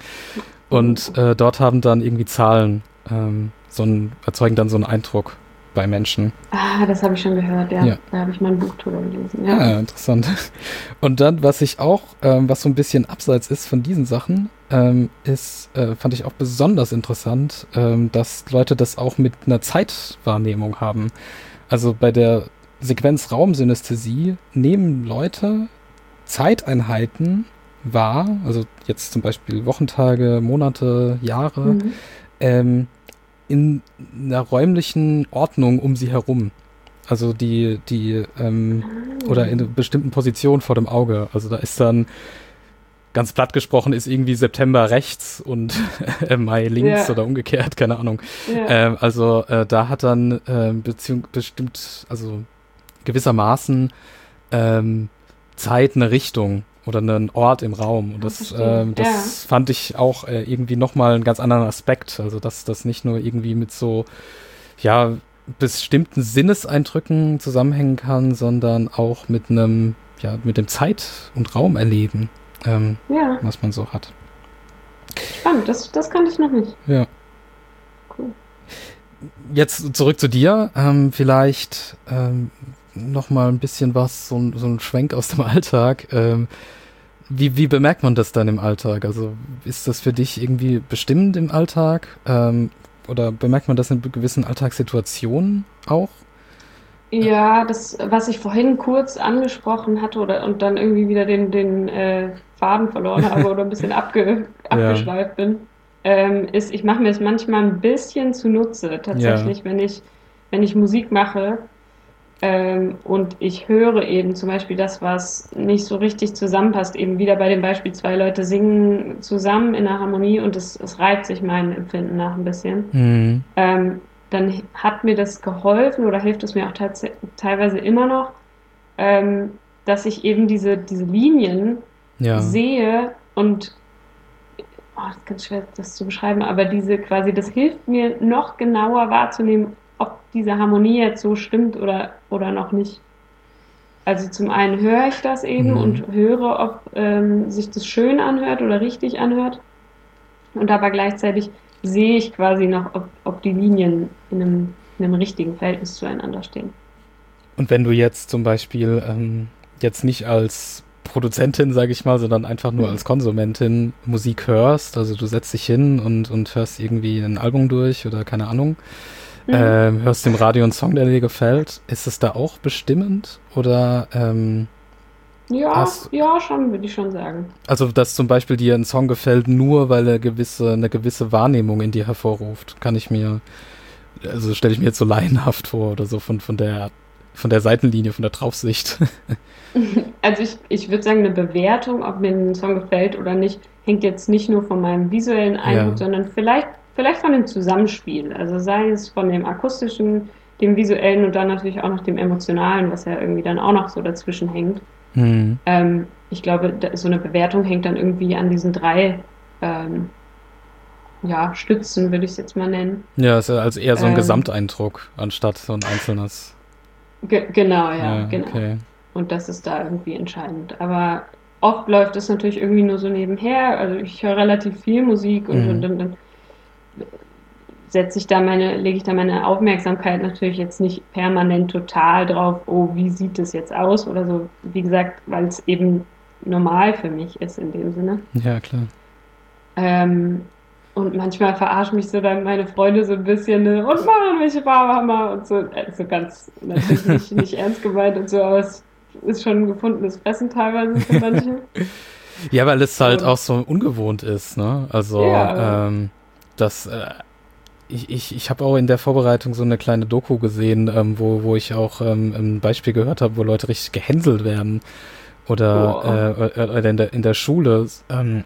Und äh, dort haben dann irgendwie Zahlen ähm, so ein, erzeugen dann so einen Eindruck bei Menschen. Ah, das habe ich schon gehört, ja. ja. Da habe ich mal ein Buch drüber gelesen. Ja, ah, interessant. Und dann, was ich auch, ähm, was so ein bisschen abseits ist von diesen Sachen, ähm, ist, äh, fand ich auch besonders interessant, ähm, dass Leute das auch mit einer Zeitwahrnehmung haben. Also bei der Sequenz-Raum-Synästhesie nehmen Leute Zeiteinheiten wahr, also jetzt zum Beispiel Wochentage, Monate, Jahre, mhm. ähm, in einer räumlichen Ordnung um sie herum. Also die, die, ähm, oh. oder in einer bestimmten Position vor dem Auge. Also da ist dann, ganz platt gesprochen, ist irgendwie September rechts und äh, Mai links ja. oder umgekehrt, keine Ahnung. Ja. Ähm, also äh, da hat dann äh, beziehung, bestimmt, also gewissermaßen ähm, Zeit eine Richtung oder einen Ort im Raum. Und das, äh, das ja. fand ich auch äh, irgendwie nochmal einen ganz anderen Aspekt. Also dass das nicht nur irgendwie mit so, ja, bestimmten Sinneseindrücken zusammenhängen kann, sondern auch mit einem, ja, mit dem Zeit- und Raumerleben, ähm, ja. was man so hat. Spannend, das, das kannte ich noch nicht. Ja. Cool. Jetzt zurück zu dir. Ähm, vielleicht ähm, nochmal ein bisschen was, so, so ein Schwenk aus dem Alltag. Ähm, wie, wie bemerkt man das dann im Alltag? Also ist das für dich irgendwie bestimmend im Alltag? Ähm, oder bemerkt man das in gewissen Alltagssituationen auch? Ja, das, was ich vorhin kurz angesprochen hatte oder und dann irgendwie wieder den, den äh, Faden verloren habe oder ein bisschen abge, Ja, abgeschweift bin, ähm, ist, ich mache mir es manchmal ein bisschen zunutze, ja. tatsächlich, wenn ich, wenn ich Musik mache, ähm, und ich höre eben zum Beispiel das, was nicht so richtig zusammenpasst, eben wieder bei dem Beispiel, zwei Leute singen zusammen in der Harmonie und es, es reibt sich meinem Empfinden nach ein bisschen. Mhm. Ähm, dann hat mir das geholfen oder hilft es mir auch tats- teilweise immer noch, ähm, dass ich eben diese, diese Linien Ja. sehe und oh, das ist ganz schwer, das zu beschreiben, aber diese quasi, das hilft mir noch genauer wahrzunehmen, ob diese Harmonie jetzt so stimmt oder, oder noch nicht. Also zum einen höre ich das eben Mhm. und höre, ob ähm, sich das schön anhört oder richtig anhört. Und aber gleichzeitig sehe ich quasi noch, ob, ob die Linien in einem, in einem richtigen Verhältnis zueinander stehen. Und wenn du jetzt zum Beispiel ähm, jetzt nicht als Produzentin, sage ich mal, sondern einfach nur als Konsumentin Musik hörst, also du setzt dich hin und, und hörst irgendwie ein Album durch oder keine Ahnung, Mhm. ähm, hörst im Radio einen Song, der dir gefällt, ist es da auch bestimmend oder ähm, Ja, hast, ja, schon, würde ich schon sagen. also dass zum Beispiel dir ein Song gefällt, nur weil er gewisse, eine gewisse Wahrnehmung in dir hervorruft, kann ich mir, also stelle ich mir jetzt so laienhaft vor oder so von, von der von der Seitenlinie, von der Draufsicht. Also ich, ich würde sagen, eine Bewertung, ob mir ein Song gefällt oder nicht, hängt jetzt nicht nur von meinem visuellen Eindruck, Ja. sondern vielleicht, vielleicht von dem Zusammenspiel. Also sei es von dem akustischen, dem visuellen und dann natürlich auch noch dem emotionalen, was ja irgendwie dann auch noch so dazwischen hängt. Hm. Ähm, ich glaube, so eine Bewertung hängt dann irgendwie an diesen drei ähm, ja, Stützen, würde ich es jetzt mal nennen. Ja, ist ja also eher so ein Ähm, Gesamteindruck, anstatt so ein einzelnes. ge genau, ja, Ja, genau. okay. Und das ist da irgendwie entscheidend. Aber oft läuft es natürlich irgendwie nur so nebenher. Also ich höre relativ viel Musik und, und Mhm. dann, dann setze ich da meine, lege ich da meine Aufmerksamkeit natürlich jetzt nicht permanent total drauf, oh, wie sieht es jetzt aus oder so. Wie gesagt, weil es eben normal für mich ist in dem Sinne. Ja, klar. Ähm, und manchmal verarschen mich so dann meine Freunde so ein bisschen, ne? Und Mann, welche Farbe haben wir? Und so, also ganz natürlich nicht, nicht ernst gemeint und so, aber es ist schon ein gefundenes Fressen teilweise für manche. Ja, weil es halt Und auch so ungewohnt ist, ne? Also, ja, ähm, das, äh, ich, ich, ich habe auch in der Vorbereitung so eine kleine Doku gesehen, ähm, wo, wo ich auch ähm, ein Beispiel gehört habe, wo Leute richtig gehänselt werden. boah. Oder, äh, oder in der, in der Schule. Ähm,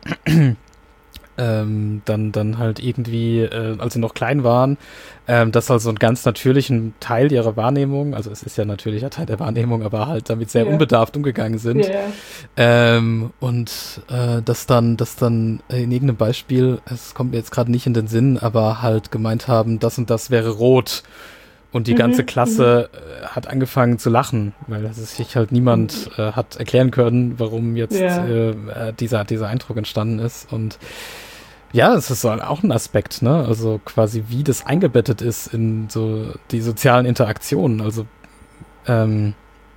ähm, dann, dann halt irgendwie, äh, als sie noch klein waren, ähm, das als so einen ganz natürlichen Teil ihrer Wahrnehmung, also es ist ja ein natürlicher Teil der Wahrnehmung, aber halt damit sehr Ja, unbedarft umgegangen sind. ja. Ähm, und äh, dass dann, dass dann in irgendeinem Beispiel, es kommt mir jetzt gerade nicht in den Sinn, aber halt gemeint haben, das und das wäre rot. Und die ganze Mhm, mhm. Klasse äh, hat angefangen zu lachen, weil es sich halt niemand äh, hat erklären können, warum jetzt Ja. äh, äh, dieser, dieser Eindruck entstanden ist. Und ja, es ist so auch ein Aspekt, ne? Also quasi wie das eingebettet ist in so die sozialen Interaktionen. Also ähm,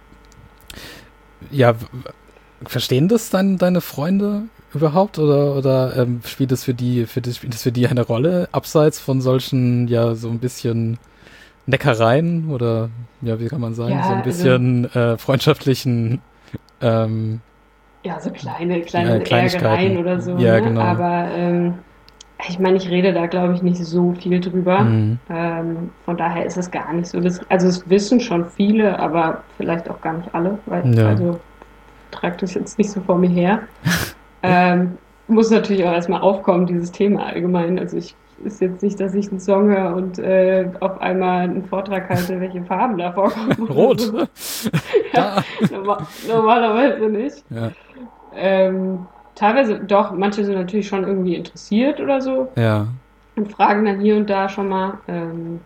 ja, w- verstehen das dann deine Freunde überhaupt oder oder ähm, spielt das für die für das spielt das für die eine Rolle abseits von solchen ja so ein bisschen Neckereien oder ja wie kann man sagen so ein Ja, also, bisschen äh, freundschaftlichen ähm, ja, so kleine, ja, kleine Ärgereien Kleinigkeiten. oder so, Ja, ne? genau. Aber ähm, ich meine, ich rede da, glaube ich, nicht so viel drüber. Mhm. Ähm, von daher ist es gar nicht so. Das, also es wissen schon viele, aber vielleicht auch gar nicht alle, weil, Ja. also trage das jetzt nicht so vor mir her. Ähm, muss natürlich auch erstmal aufkommen, dieses Thema allgemein. Also ich ist jetzt nicht, dass ich einen Song höre und äh, auf einmal einen Vortrag halte, welche Farben da vorkommen oder Rot. so. Ja, Da. normal, normalerweise nicht. Ja. Ähm, teilweise doch, manche sind natürlich schon irgendwie interessiert oder so Ja. und fragen dann hier und da schon mal. Ähm,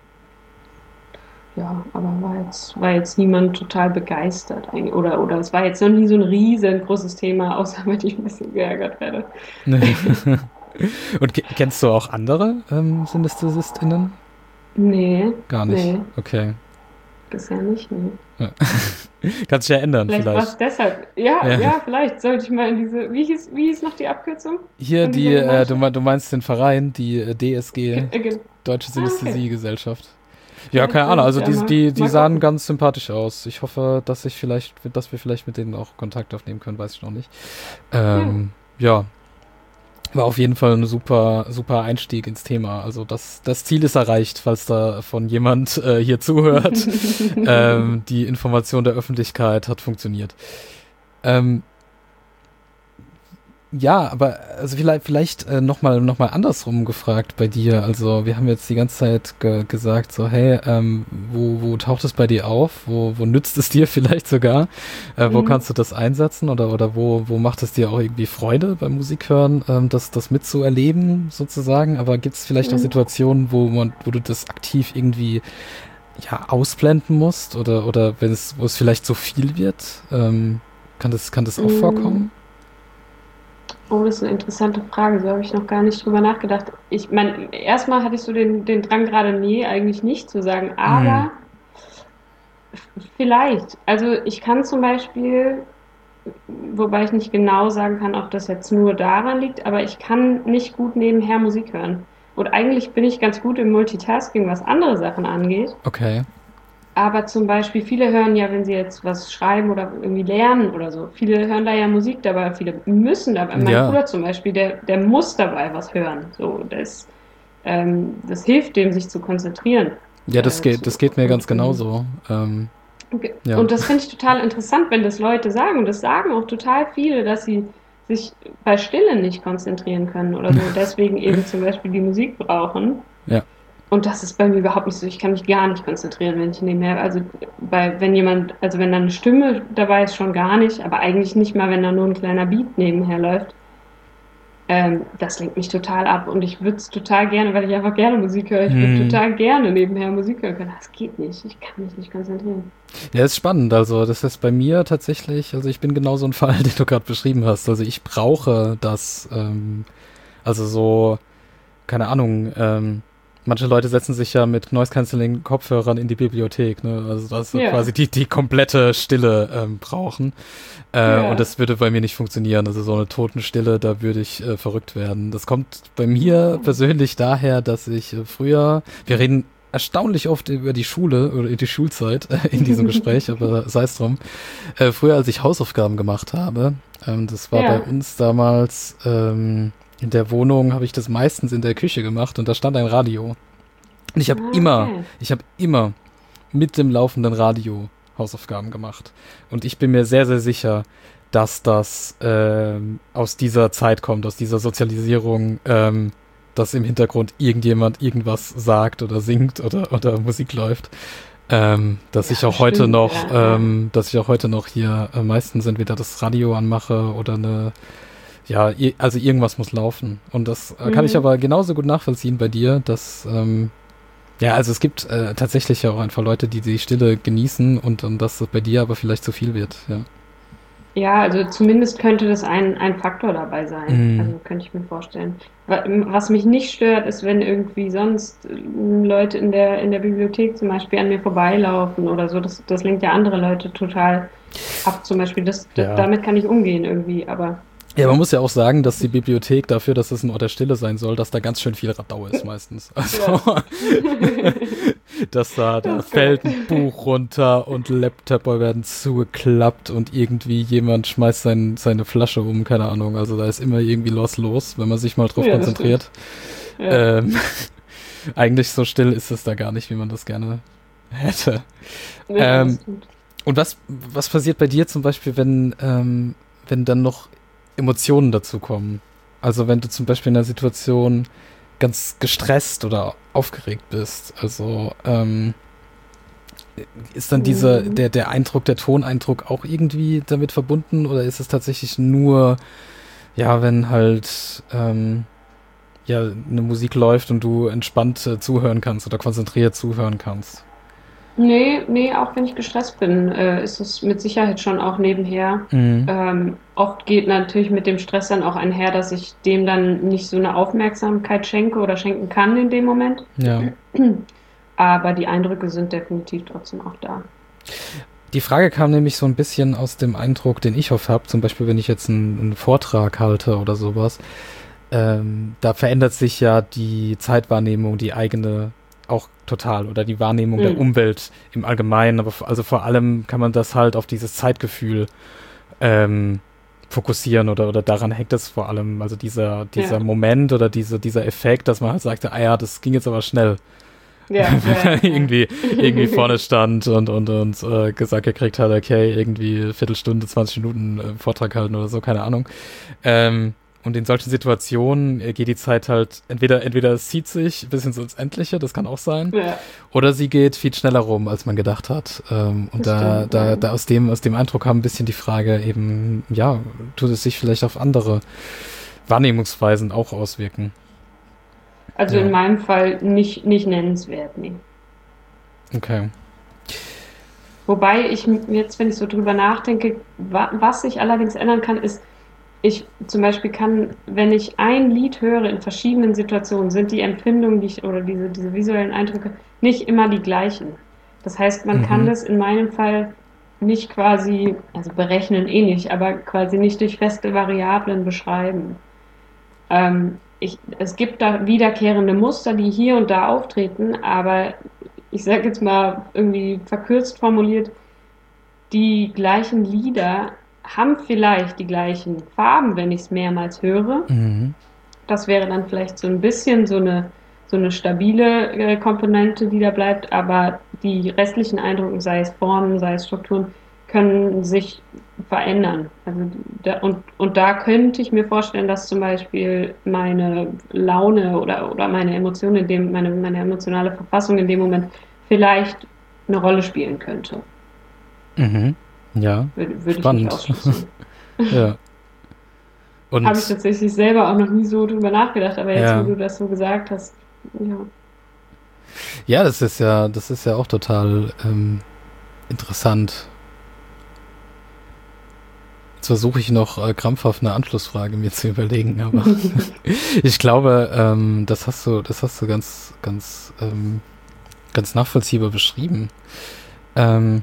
ja, aber war jetzt, war jetzt niemand total begeistert eigentlich. Oder, oder es war jetzt noch nie so ein riesengroßes Thema, außer wenn ich ein bisschen geärgert werde. Und ke- kennst du auch andere ähm, Synästhesistinnen? Nee, Gar nicht. nee, Okay. bisher nicht, nee. Ja. Kann sich ja ändern, Vielleicht war es vielleicht. deshalb. Ja, Ja. ja, vielleicht sollte ich mal in diese. Wie hieß, wie hieß noch die Abkürzung Hier von die, dieser äh, du, Gemeinschaft? me- du meinst den Verein, die äh, Ge- D S G, äh, ge- Deutsche ah, okay. Synästhesiegesellschaft. Ja, keine Ahnung, also die, die, die mal sahen gucken. ganz sympathisch aus. Ich hoffe, dass ich vielleicht, dass wir vielleicht mit denen auch Kontakt aufnehmen können, weiß ich noch nicht. Ähm, ja. War auf jeden Fall ein super, super Einstieg ins Thema. Also das, das Ziel ist erreicht, falls da von jemand äh, hier zuhört. ähm, die Information der Öffentlichkeit hat funktioniert. Ähm, Ja, aber also vielleicht, vielleicht äh, nochmal noch mal andersrum gefragt bei dir. Also wir haben jetzt die ganze Zeit ge gesagt, so hey, ähm, wo, wo taucht es bei dir auf? Wo, wo nützt es dir vielleicht sogar? Äh, wo Mhm. kannst du das einsetzen? Oder, oder wo, wo macht es dir auch irgendwie Freude beim Musikhören, ähm, das, das mitzuerleben sozusagen? Aber gibt es vielleicht auch Mhm. Situationen, wo man, wo du das aktiv irgendwie ja ausblenden musst? Oder, oder wenn es, wo es vielleicht zu viel wird? Ähm, kann das, kann das auch Mhm. vorkommen? Oh, das ist eine interessante Frage. So habe ich noch gar nicht drüber nachgedacht. Ich meine, erstmal hatte ich so den, den Drang gerade, nee, eigentlich nicht zu sagen, Hm, aber vielleicht. Also ich kann zum Beispiel, wobei ich nicht genau sagen kann, ob das jetzt nur daran liegt, aber ich kann nicht gut nebenher Musik hören. Und eigentlich bin ich ganz gut im Multitasking, was andere Sachen angeht. okay. Aber zum Beispiel, viele hören ja, wenn sie jetzt was schreiben oder irgendwie lernen oder so, viele hören da ja Musik dabei, viele müssen dabei. Mein Ja. Bruder zum Beispiel, der, der muss dabei was hören. So, das, ähm, das hilft dem, sich zu konzentrieren. Ja, das Äh, geht, das zu, geht mir ganz und, und, genauso. Ähm, ja. und das finde ich total interessant, wenn das Leute sagen. Und das sagen auch total viele, dass sie sich bei Stille nicht konzentrieren können oder so. Deswegen eben zum Beispiel die Musik brauchen. Ja. Und das ist bei mir überhaupt nicht so. Ich kann mich gar nicht konzentrieren, wenn ich nebenher, also bei, wenn jemand, also wenn da eine Stimme dabei ist, schon gar nicht, aber eigentlich nicht mal, wenn da nur ein kleiner Beat nebenher läuft. Ähm, das lenkt mich total ab und ich würde es total gerne, weil ich einfach gerne Musik höre, ich würde Hm. total gerne nebenher Musik hören können. Das geht nicht. Ich kann mich nicht konzentrieren. Ja, ist spannend. Also, das ist bei mir tatsächlich, also ich bin genau so ein Fall, den du gerade beschrieben hast. Also ich brauche das, ähm, also so, keine Ahnung, ähm, manche Leute setzen sich ja mit Noise-Canceling-Kopfhörern in die Bibliothek, ne? Also dass sie Ja, quasi die, die komplette Stille ähm, brauchen. Äh, und ja. das würde bei mir nicht funktionieren. Also so eine Totenstille, da würde ich äh, verrückt werden. Das kommt bei mir persönlich daher, dass ich äh, früher, wir reden erstaunlich oft über die Schule oder die Schulzeit äh, in diesem Gespräch, aber sei es drum. Äh, früher, als ich Hausaufgaben gemacht habe, ähm, das war bei Ja. uns damals ähm, in der Wohnung, habe ich das meistens in der Küche gemacht und da stand ein Radio. Und ich habe Ah, immer, okay. ich habe immer mit dem laufenden Radio Hausaufgaben gemacht. Und ich bin mir sehr, sehr sicher, dass das ähm, aus dieser Zeit kommt, aus dieser Sozialisierung, ähm, dass im Hintergrund irgendjemand irgendwas sagt oder singt oder, oder Musik läuft. Ähm, dass Ja, ich auch heute bestimmt. noch, Ja, ja. ähm, dass ich auch heute noch hier äh, meistens entweder das Radio anmache oder eine, ja, i- also irgendwas muss laufen. Und das äh, kann ich Mhm. aber genauso gut nachvollziehen bei dir, dass ähm, ja, also es gibt äh, tatsächlich ja auch einfach Leute, die die Stille genießen und, und dass das bei dir aber vielleicht zu viel wird, ja. Ja, also zumindest könnte das ein, ein Faktor dabei sein. Mm, Also könnte ich mir vorstellen. Wa- Was mich nicht stört, ist, wenn irgendwie sonst äh, Leute in der, in der Bibliothek zum Beispiel an mir vorbeilaufen oder so. Das, das lenkt ja andere Leute total ab. Zum Beispiel, das, das, ja. damit kann ich umgehen irgendwie. Aber Ja, man ja, muss ja auch sagen, dass die Bibliothek dafür, dass es ein Ort der Stille sein soll, dass da ganz schön viel Radau ist meistens. Also, ja. dass da, da Das ist korrekt. fällt ein Buch runter und Laptopper werden zugeklappt und irgendwie jemand schmeißt sein, seine Flasche um, keine Ahnung. Also da ist immer irgendwie was los, wenn man sich mal drauf Ja, das stimmt. konzentriert. Ja. Ähm, eigentlich so still ist es da gar nicht, wie man das gerne hätte. Ja, das Ähm, stimmt. und was, was passiert bei dir zum Beispiel, wenn, ähm, wenn dann noch Emotionen dazu kommen? Also wenn du zum Beispiel in einer Situation ganz gestresst oder aufgeregt bist, also ähm, ist dann dieser, Mhm. der, der Eindruck, der Toneindruck auch irgendwie damit verbunden oder ist es tatsächlich nur, ja, wenn halt ähm, ja, eine Musik läuft und du entspannt äh, zuhören kannst oder konzentriert zuhören kannst? Nee, nee, auch wenn ich gestresst bin, äh, ist es mit Sicherheit schon auch nebenher. Mhm. Ähm, oft geht natürlich mit dem Stress dann auch einher, dass ich dem dann nicht so eine Aufmerksamkeit schenke oder schenken kann in dem Moment. Ja. Aber die Eindrücke sind definitiv trotzdem auch da. Die Frage kam nämlich so ein bisschen aus dem Eindruck, den ich oft habe, zum Beispiel, wenn ich jetzt einen, einen Vortrag halte oder sowas, ähm, da verändert sich ja die Zeitwahrnehmung, die eigene auch total. Oder die Wahrnehmung mhm. der Umwelt im Allgemeinen. Aber also vor allem kann man das halt auf dieses Zeitgefühl ähm, fokussieren oder, oder daran hängt es vor allem. Also dieser, dieser ja. Moment oder diese, dieser Effekt, dass man halt sagte, ah ja, das ging jetzt aber schnell. Ja, ja, irgendwie, irgendwie vorne stand und, und, und äh, gesagt gekriegt hat, okay, irgendwie Viertelstunde, zwanzig Minuten äh, Vortrag halten oder so, keine Ahnung. Ähm, und in solchen Situationen äh, geht die Zeit halt, entweder, entweder es zieht sich bis ins Endliche, das kann auch sein, ja. oder sie geht viel schneller rum, als man gedacht hat. Ähm, und das da, stimmt, da, ja. da aus dem, aus dem Eindruck kam ein bisschen die Frage eben, ja, tut es sich vielleicht auf andere Wahrnehmungsweisen auch auswirken? Also ja. in meinem Fall nicht, nicht nennenswert, nee. Okay. Wobei ich jetzt, wenn ich so drüber nachdenke, wa- was sich allerdings ändern kann, ist, ich zum Beispiel kann, wenn ich ein Lied höre in verschiedenen Situationen, sind die Empfindungen, die ich, oder diese, diese visuellen Eindrücke nicht immer die gleichen. Das heißt, man mhm. kann das in meinem Fall nicht quasi, also berechnen eh nicht, aber quasi nicht durch feste Variablen beschreiben. Ähm, Ich, es gibt da wiederkehrende Muster, die hier und da auftreten, aber ich sage jetzt mal irgendwie verkürzt formuliert, die gleichen Lieder haben vielleicht die gleichen Farben, wenn ich es mehrmals höre. Mhm. Das wäre dann vielleicht so ein bisschen so eine, so eine stabile äh, Komponente, die da bleibt, aber die restlichen Eindrücke, sei es Formen, sei es Strukturen, können sich verändern. Also da, und, und da könnte ich mir vorstellen, dass zum Beispiel meine Laune oder, oder meine Emotionen in dem, meine, meine emotionale Verfassung in dem Moment vielleicht eine Rolle spielen könnte. Mhm. Ja. Würde, würde ich nicht ausschließen. Ja. Habe ich tatsächlich selber auch noch nie so drüber nachgedacht, aber jetzt, ja. wo du das so gesagt hast, ja. Ja, das ist ja, das ist ja auch total ähm, interessant. Jetzt versuche ich noch äh, krampfhaft eine Anschlussfrage mir zu überlegen, aber ich glaube, ähm, das hast du, das hast du ganz, ganz, ähm, ganz nachvollziehbar beschrieben. Ähm,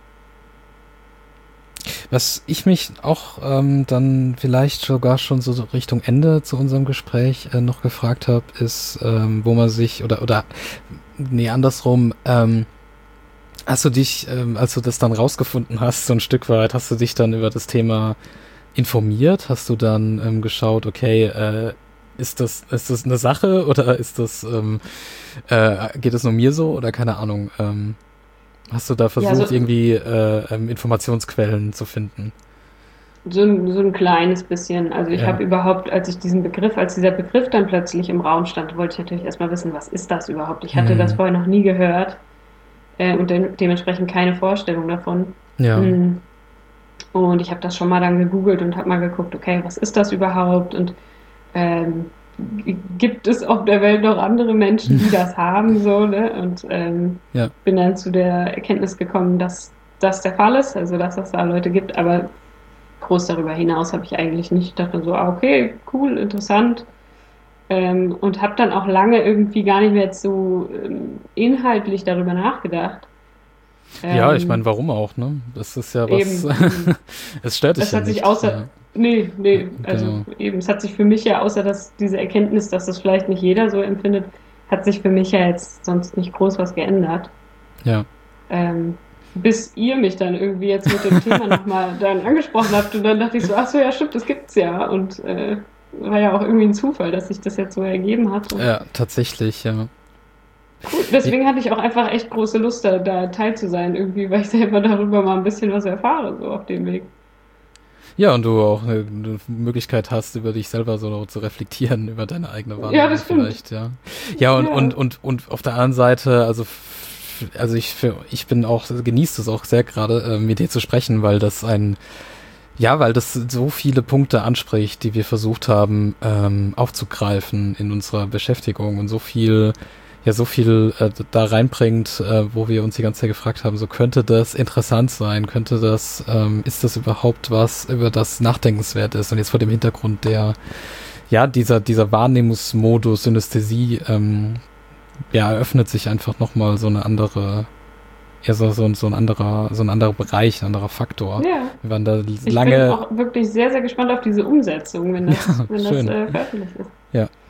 was ich mich auch ähm, dann vielleicht sogar schon so Richtung Ende zu unserem Gespräch äh, noch gefragt habe, ist, ähm, wo man sich, oder, oder, nee, andersrum, ähm, hast du dich, ähm, als du das dann rausgefunden hast, so ein Stück weit, hast du dich dann über das Thema informiert? Hast du dann ähm, geschaut, okay, äh, ist das, ist das eine Sache oder ist das, ähm, äh, geht es nur mir so oder keine Ahnung? Ähm, hast du da versucht, ja, so irgendwie äh, ähm, Informationsquellen zu finden? So ein, so ein kleines bisschen. Also ich ja. habe überhaupt, als ich diesen Begriff, als dieser Begriff dann plötzlich im Raum stand, wollte ich natürlich erstmal wissen, was ist das überhaupt? Ich hatte hm. das vorher noch nie gehört. Und de- dementsprechend keine Vorstellung davon. Ja. Und ich habe das schon mal dann gegoogelt und habe mal geguckt, okay, was ist das überhaupt? Und ähm, gibt es auf der Welt noch andere Menschen, die das haben? So, ne? Und ähm, ja. bin dann zu der Erkenntnis gekommen, dass das der Fall ist, also dass es da Leute gibt, aber groß darüber hinaus habe ich eigentlich nicht. Ich dachte so, ah, okay, cool, interessant. Ähm, und habe dann auch lange irgendwie gar nicht mehr jetzt so ähm, inhaltlich darüber nachgedacht. Ähm, ja, ich meine, warum auch, ne? Das ist ja was, es stört dich das ja hat nicht. Sich außer, ja. Nee, nee, also genau. eben, es hat sich für mich ja, außer dass diese Erkenntnis, dass das vielleicht nicht jeder so empfindet, hat sich für mich ja jetzt sonst nicht groß was geändert. Ja. Ähm, bis ihr mich dann irgendwie jetzt mit dem Thema nochmal dann angesprochen habt und dann dachte ich so, ach so, ja stimmt, das gibt's ja und äh, war ja auch irgendwie ein Zufall, dass sich das jetzt so ergeben hat. Und ja, tatsächlich, ja. Gut, deswegen hatte ich auch einfach echt große Lust, da, da teil zu sein, irgendwie, weil ich selber darüber mal ein bisschen was erfahre, so auf dem Weg. Ja, und du auch eine, eine Möglichkeit hast, über dich selber so zu reflektieren, über deine eigene Wahrnehmung ja, das vielleicht, ja. Ja, und, ja. Und, und, und auf der anderen Seite, also, also ich, für, ich bin auch, genieße es auch sehr gerade, äh, mit dir zu sprechen, weil das ein, ja, weil das so viele Punkte anspricht, die wir versucht haben, ähm, aufzugreifen in unserer Beschäftigung und so viel, ja, so viel äh, da reinbringt, äh, wo wir uns die ganze Zeit gefragt haben, so könnte das interessant sein, könnte das, ähm, ist das überhaupt was, über das nachdenkenswert ist? Und jetzt vor dem Hintergrund der, ja, dieser, dieser Wahrnehmungsmodus, Synästhesie, ähm, ja, eröffnet sich einfach nochmal so eine andere, ja, so, so, so ein anderer, so ein anderer Bereich, ein anderer Faktor. Ja. Wir waren da ich lange. bin auch wirklich sehr, sehr gespannt auf diese Umsetzung, wenn das, ja, wenn das äh, veröffentlicht ist. Ja.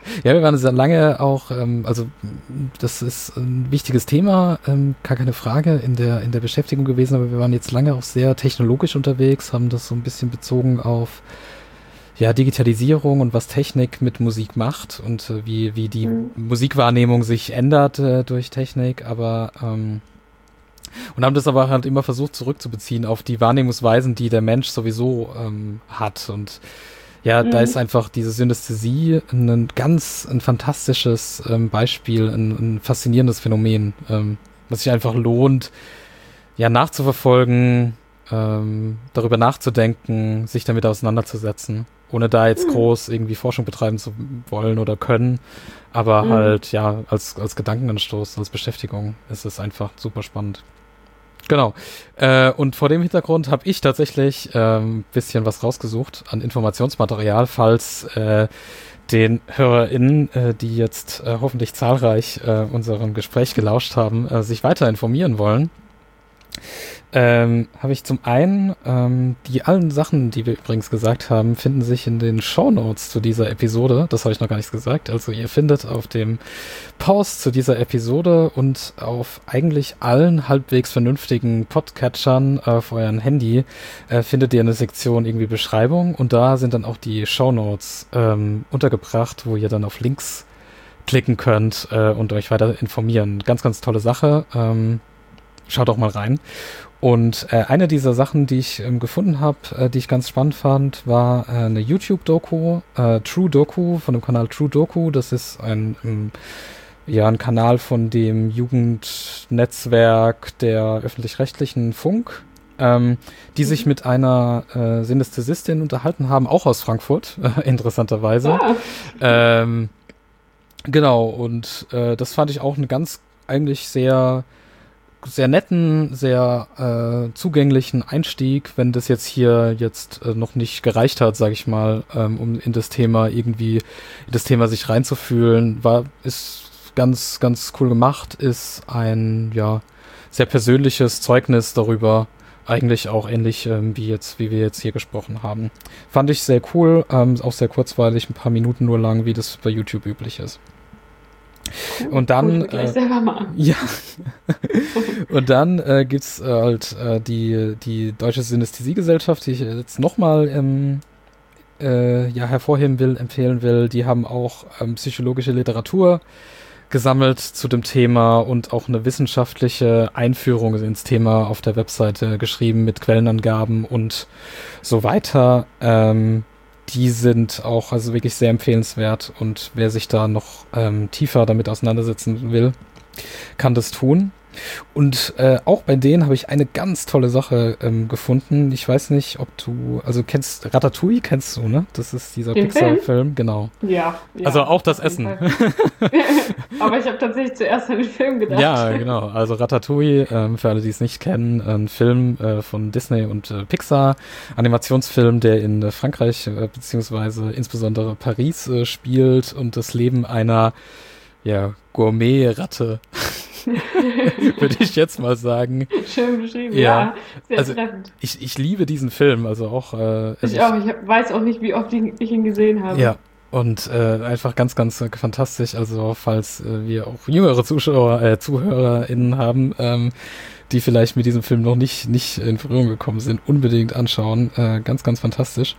Ja, wir waren sehr lange auch, ähm, also das ist ein wichtiges Thema, ähm, gar keine Frage in der in der Beschäftigung gewesen, aber wir waren jetzt lange auch sehr technologisch unterwegs, haben das so ein bisschen bezogen auf ja, Digitalisierung und was Technik mit Musik macht und äh, wie wie die Mhm. Musikwahrnehmung sich ändert äh, durch Technik, aber ähm, und haben das aber halt immer versucht zurückzubeziehen auf die Wahrnehmungsweisen, die der Mensch sowieso ähm, hat. Und ja, da ist Mhm. einfach diese Synästhesie ein ganz, ein fantastisches ähm, Beispiel, ein, ein faszinierendes Phänomen, ähm, was sich einfach lohnt, ja, nachzuverfolgen, ähm, darüber nachzudenken, sich damit auseinanderzusetzen, ohne da jetzt Mhm. groß irgendwie Forschung betreiben zu wollen oder können. Aber Mhm. halt, ja, als, als Gedankenanstoß, als Beschäftigung ist es einfach super spannend. Genau. Äh, und vor dem Hintergrund habe ich tatsächlich ein ähm, bisschen was rausgesucht an Informationsmaterial, falls äh, den HörerInnen, äh, die jetzt äh, hoffentlich zahlreich äh, unserem Gespräch gelauscht haben, äh, sich weiter informieren wollen. Ähm, habe ich zum einen, ähm, die allen Sachen, die wir übrigens gesagt haben, finden sich in den Shownotes zu dieser Episode. Das habe ich noch gar nicht gesagt. Also ihr findet auf dem Post zu dieser Episode und auf eigentlich allen halbwegs vernünftigen Podcatchern äh, auf euren Handy äh, findet ihr eine Sektion irgendwie Beschreibung und da sind dann auch die Shownotes ähm, untergebracht, wo ihr dann auf Links klicken könnt äh, und euch weiter informieren. Ganz, ganz tolle Sache. Ähm, schaut auch mal rein. Und äh, eine dieser Sachen, die ich ähm, gefunden habe, äh, die ich ganz spannend fand, war äh, eine YouTube-Doku, äh, True Doku, von dem Kanal True Doku. Das ist ein, ähm, ja, ein Kanal von dem Jugendnetzwerk der öffentlich-rechtlichen Funk, ähm, die sich Mhm. mit einer äh, Synästhesistin unterhalten haben, auch aus Frankfurt, äh, interessanterweise. Ah. Ähm, genau, und äh, das fand ich auch eine ganz eigentlich sehr sehr netten, sehr äh, zugänglichen Einstieg, wenn das jetzt hier jetzt äh, noch nicht gereicht hat, sage ich mal, ähm, um in das Thema irgendwie, in das Thema sich reinzufühlen, war, ist ganz, ganz cool gemacht, ist ein, ja, sehr persönliches Zeugnis darüber, eigentlich auch ähnlich ähm, wie jetzt, wie wir jetzt hier gesprochen haben. Fand ich sehr cool, ähm, auch sehr kurzweilig, ein paar Minuten nur lang, wie das bei YouTube üblich ist. Cool. Und Guck ich dann, mir gleich äh, selber mal an. ja, und dann äh, gibt's äh, halt äh, die, die Deutsche Synästhesiegesellschaft, die ich jetzt nochmal ähm, äh, ja, hervorheben will, empfehlen will. Die haben auch ähm, psychologische Literatur gesammelt zu dem Thema und auch eine wissenschaftliche Einführung ins Thema auf der Webseite geschrieben mit Quellenangaben und so weiter. Ähm, die sind auch also wirklich sehr empfehlenswert und wer sich da noch ähm, tiefer damit auseinandersetzen will, kann das tun. Und äh, auch bei denen habe ich eine ganz tolle Sache ähm, gefunden. Ich weiß nicht, ob du, also kennst Ratatouille, kennst du, ne? Das ist dieser Den Film? Pixar-Film, genau. Ja, Also ja, auch das auf jeden Essen. Fall. Aber ich habe tatsächlich zuerst an den Film gedacht. Ja, genau. Also Ratatouille, ähm, für alle, die es nicht kennen, ein Film äh, von Disney und äh, Pixar, Animationsfilm, der in äh, Frankreich äh, beziehungsweise insbesondere Paris äh, spielt und das Leben einer ja, Gourmet-Ratte, würde ich jetzt mal sagen. Schön beschrieben, Ja, ja, sehr also treffend. ich, ich liebe diesen Film, also auch, äh, also Ich ich, auch, ich hab, weiß auch nicht, wie oft ich, ich ihn gesehen habe. ja, und äh, einfach ganz, ganz äh, fantastisch, also falls äh, wir auch jüngere Zuschauer, äh, ZuhörerInnen haben, ähm, die vielleicht mit diesem Film noch nicht, nicht in Berührung gekommen sind, unbedingt anschauen, äh, ganz, ganz fantastisch.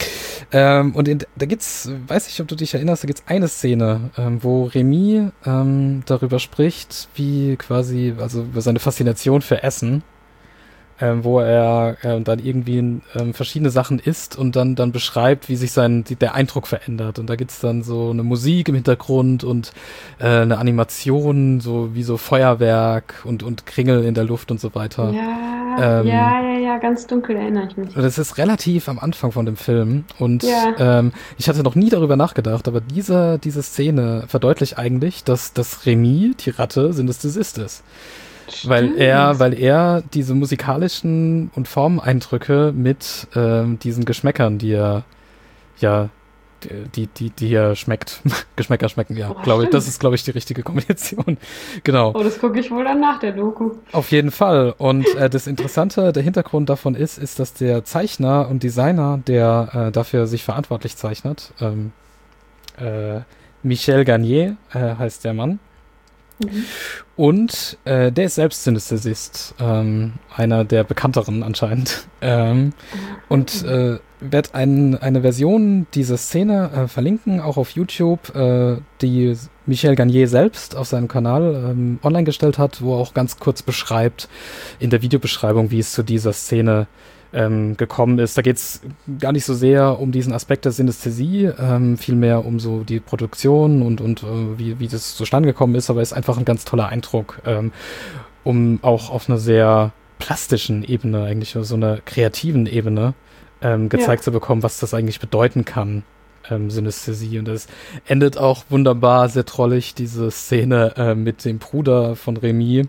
Ähm, und in, da gibt's, weiß ich, ob du dich erinnerst, da gibt's eine Szene, ähm, wo Remy ähm, darüber spricht, wie quasi, also über seine Faszination für Essen, ähm, wo er äh, dann irgendwie ähm, verschiedene Sachen isst und dann, dann beschreibt, wie sich sein die, der Eindruck verändert. Und da gibt's dann so eine Musik im Hintergrund und äh, eine Animation, so wie so Feuerwerk und, und Kringel in der Luft und so weiter. Ja, Ähm, ja, ja, ja, ganz dunkel erinnere ich mich. Das ist relativ am Anfang von dem Film und Ja. ähm, ich hatte noch nie darüber nachgedacht, aber diese, diese Szene verdeutlicht eigentlich, dass das Remy, die Ratte, Synästhesist ist. Weil er, Stimmt. weil er diese musikalischen und Formeindrücke mit ähm, diesen Geschmäckern, die er ja, die, die, die er schmeckt, Geschmäcker schmecken, ja, Oh, glaube ich. Das stimmt. ist, glaube ich, die richtige Kombination. Genau. Oh, das gucke ich wohl dann nach der Doku. Auf jeden Fall. Und äh, das Interessante, der Hintergrund davon ist, ist, dass der Zeichner und Designer, der äh, dafür sich verantwortlich zeichnet, ähm, äh, Michel Garnier äh, heißt der Mann. Mhm. Und äh, der ist selbst Synästhesist, ähm, einer der bekannteren anscheinend. Ähm, und äh, werde ein, eine Version dieser Szene äh, verlinken, auch auf YouTube, äh, die Michel Garnier selbst auf seinem Kanal ähm, online gestellt hat, wo er auch ganz kurz beschreibt, in der Videobeschreibung, wie es zu dieser Szene ähm, gekommen ist. Da geht es gar nicht so sehr um diesen Aspekt der Synästhesie, ähm, vielmehr um so die Produktion und, und äh, wie, wie das zustande gekommen ist, aber ist einfach ein ganz toller Eindruck, ähm, um auch auf einer sehr plastischen Ebene, eigentlich so einer kreativen Ebene, ähm, gezeigt ja. zu bekommen, was das eigentlich bedeuten kann, ähm, Synästhesie. Und das endet auch wunderbar, sehr trollig, diese Szene äh, mit dem Bruder von Remy,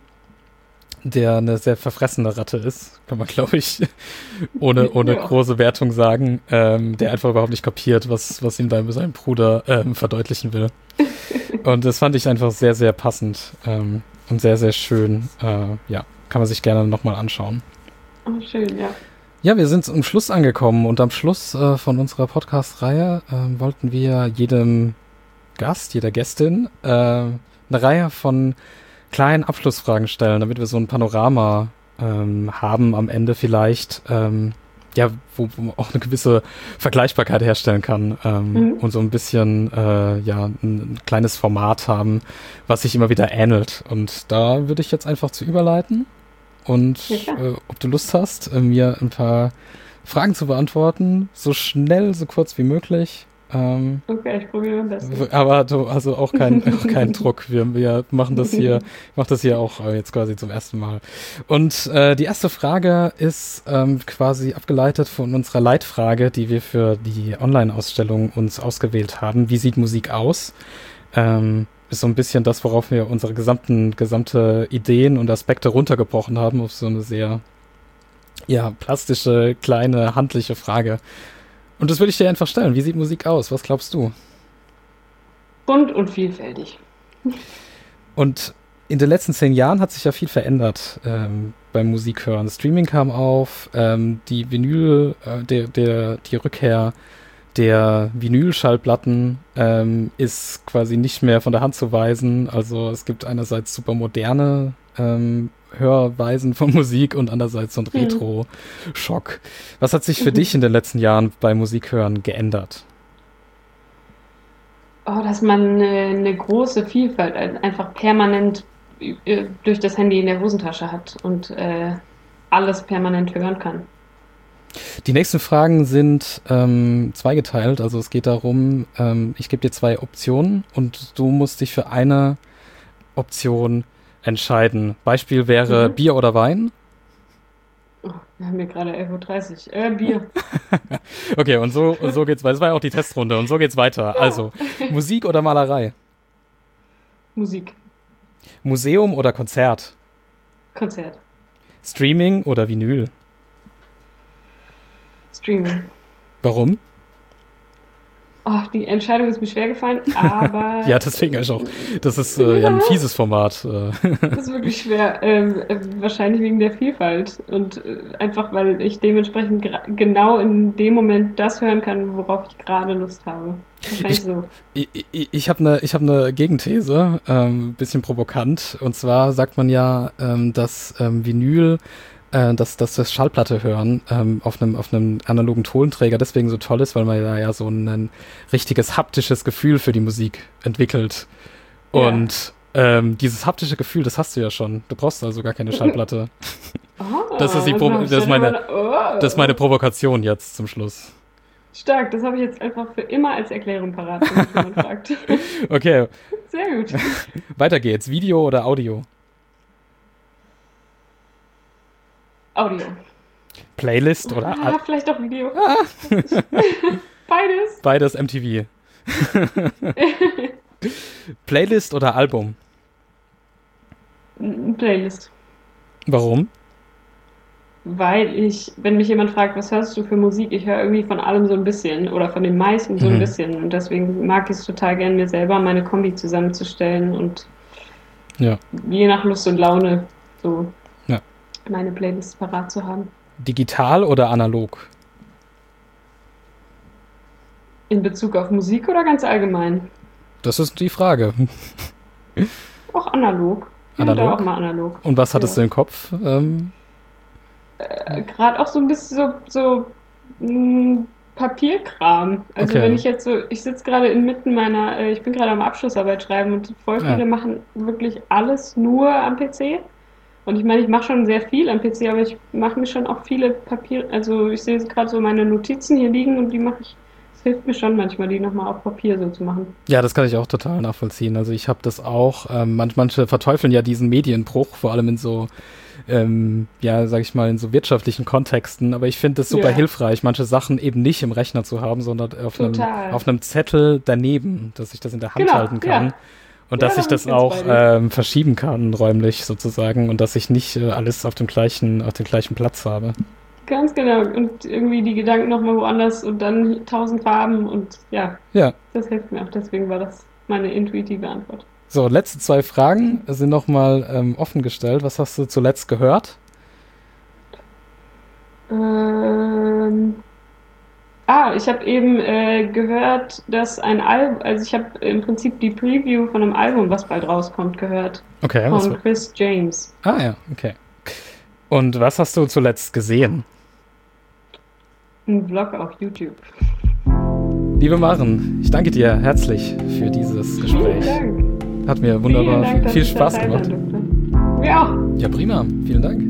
der eine sehr verfressene Ratte ist, kann man, glaube ich, ohne, ohne ja. große Wertung sagen, ähm, der einfach überhaupt nicht kapiert, was, was ihm da mit seinem Bruder ähm, verdeutlichen will. Und das fand ich einfach sehr, sehr passend ähm, und sehr, sehr schön. Äh, ja, kann man sich gerne nochmal anschauen. Oh, schön, ja. Ja, wir sind am Schluss angekommen und am Schluss äh, von unserer Podcast-Reihe äh, wollten wir jedem Gast, jeder Gästin äh, eine Reihe von kleinen Abschlussfragen stellen, damit wir so ein Panorama ähm, haben am Ende vielleicht, ähm, ja, wo, wo man auch eine gewisse Vergleichbarkeit herstellen kann ähm, mhm. und so ein bisschen, äh, ja, ein, ein kleines Format haben, was sich immer wieder ähnelt. Und da würde ich jetzt einfach zu überleiten und ja. äh, ob du Lust hast, äh, mir ein paar Fragen zu beantworten, so schnell, so kurz wie möglich. Ähm, okay, ich probiere mein Bestes. Aber du, also auch kein, auch kein Druck. Wir, wir machen das hier, ich mache das hier auch äh, jetzt quasi zum ersten Mal. Und äh, die erste Frage ist ähm, quasi abgeleitet von unserer Leitfrage, die wir für die Online-Ausstellung uns ausgewählt haben. Wie sieht Musik aus? Ähm, ist so ein bisschen das, worauf wir unsere gesamten, gesamte Ideen und Aspekte runtergebrochen haben, auf so eine sehr, ja, plastische, kleine, handliche Frage. Und das würde ich dir einfach stellen. Wie sieht Musik aus? Was glaubst du? Bunt und vielfältig. Und in den letzten zehn Jahren hat sich ja viel verändert ähm, beim Musikhören. Streaming kam auf, ähm, die Vinyl, äh, der, der, die Rückkehr der Vinylschallplatten ähm, ist quasi nicht mehr von der Hand zu weisen. Also es gibt einerseits super moderne ähm, Hörweisen von Musik und andererseits so ein Retro-Schock. Was hat sich für dich in den letzten Jahren bei Musikhören geändert? Oh, dass man eine, eine große Vielfalt einfach permanent durch das Handy in der Hosentasche hat und äh, alles permanent hören kann. Die nächsten Fragen sind ähm, zweigeteilt. Also es geht darum, ähm, ich gebe dir zwei Optionen und du musst dich für eine Option entscheiden. Beispiel wäre mhm. Bier oder Wein? Oh, wir haben hier gerade elf Uhr dreißig. Äh, Bier. Okay, und so, und so geht's weiter. Das war ja auch die Testrunde und so geht's weiter. Ja. Also, Musik oder Malerei? Musik. Museum oder Konzert? Konzert. Streaming oder Vinyl? Streaming. Warum? Oh, die Entscheidung ist mir schwer gefallen, aber... ja, deswegen ist auch. Das ist äh, ja ein fieses Format. Das ist wirklich schwer. Ähm, äh, wahrscheinlich wegen der Vielfalt. Und äh, einfach, weil ich dementsprechend gra- genau in dem Moment das hören kann, worauf ich gerade Lust habe. Wahrscheinlich ich, so. Ich, ich, ich habe eine ich hab ne Gegenthese, ähm, bisschen provokant. Und zwar sagt man ja, ähm, dass ähm, Vinyl... Dass, dass das Schallplatte hören ähm, auf einem auf einem analogen Tonträger deswegen so toll ist, weil man da ja so ein, ein richtiges haptisches Gefühl für die Musik entwickelt. Ja. Und ähm, dieses haptische Gefühl, das hast du ja schon. Du brauchst also gar keine Schallplatte. Oh, das ist die Pro- das ist meine, oh. das ist meine Provokation jetzt zum Schluss. Stark, das habe ich jetzt einfach für immer als Erklärung parat, wenn mich jemand fragt. Okay. Sehr gut. Weiter geht's. Video oder Audio? Audio. Playlist oder... Ah, vielleicht auch Video. Ah. Beides. Beides M T V. Playlist oder Album? Playlist. Warum? Weil ich, wenn mich jemand fragt, was hörst du für Musik, ich höre irgendwie von allem so ein bisschen oder von den meisten so mhm. ein bisschen. Und deswegen mag ich es total gerne, mir selber meine Kombi zusammenzustellen und ja. je nach Lust und Laune so... meine Playlist parat zu haben. Digital oder analog? In Bezug auf Musik oder ganz allgemein? Das ist die Frage. Auch analog. Analog? Auch mal analog. Und was hattest ja. du im Kopf? Ähm, äh, Gerade auch so ein bisschen so, so mh, Papierkram. Also okay. wenn ich jetzt so, ich sitze gerade inmitten meiner, äh, ich bin gerade am Abschlussarbeit schreiben und voll viele Ja. machen wirklich alles nur am P C. Und ich meine, ich mache schon sehr viel am P C, aber ich mache mir schon auch viele Papier, also ich sehe gerade so meine Notizen hier liegen und die mache ich, es hilft mir schon manchmal, die nochmal auf Papier so zu machen. Ja, das kann ich auch total nachvollziehen. Also ich habe das auch, ähm, manch, manche verteufeln ja diesen Medienbruch, vor allem in so, ähm, ja, sag ich mal, in so wirtschaftlichen Kontexten. Aber ich finde es super Ja. hilfreich, manche Sachen eben nicht im Rechner zu haben, sondern auf einem, Total. auf einem Zettel daneben, dass ich das in der Hand Genau, halten kann. ja. Und Ja, dass da ich bin das ich ganz auch bei dir. ähm, verschieben kann, räumlich sozusagen, und dass ich nicht äh, alles auf dem gleichen, auf dem gleichen Platz habe. Ganz genau. Und irgendwie die Gedanken nochmal woanders und dann tausend Farben und ja, Ja. das hilft mir auch. Deswegen war das meine intuitive Antwort. So, letzte zwei Fragen sind nochmal ähm, offen gestellt. Was hast du zuletzt gehört? Ähm, ah, ich habe eben äh, gehört, dass ein Album, also ich habe im Prinzip die Preview von einem Album, was bald rauskommt, gehört. Okay, was Von war. Chris James. Ah ja, okay. Und was hast du zuletzt gesehen? Ein Vlog auf YouTube. Liebe Maren, ich danke dir herzlich für dieses Vielen Gespräch. Dank. Hat mir Vielen wunderbar Dank, dass viel ich da Spaß Zeit gemacht. sein durfte. Mir auch. Ja, prima. Vielen Dank.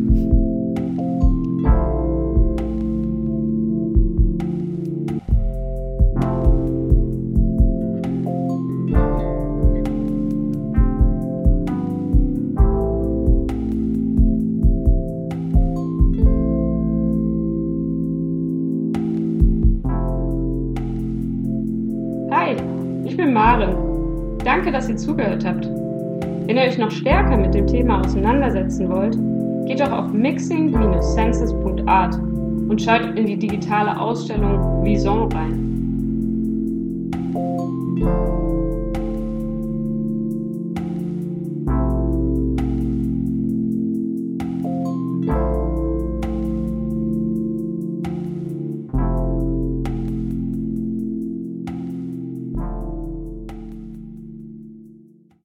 Hi, ich bin Maren. Danke, dass ihr zugehört habt. Wenn ihr euch noch stärker mit dem Thema auseinandersetzen wollt, geht doch auf mixing Bindestrich senses Punkt art und schaut in die digitale Ausstellung Vison rein.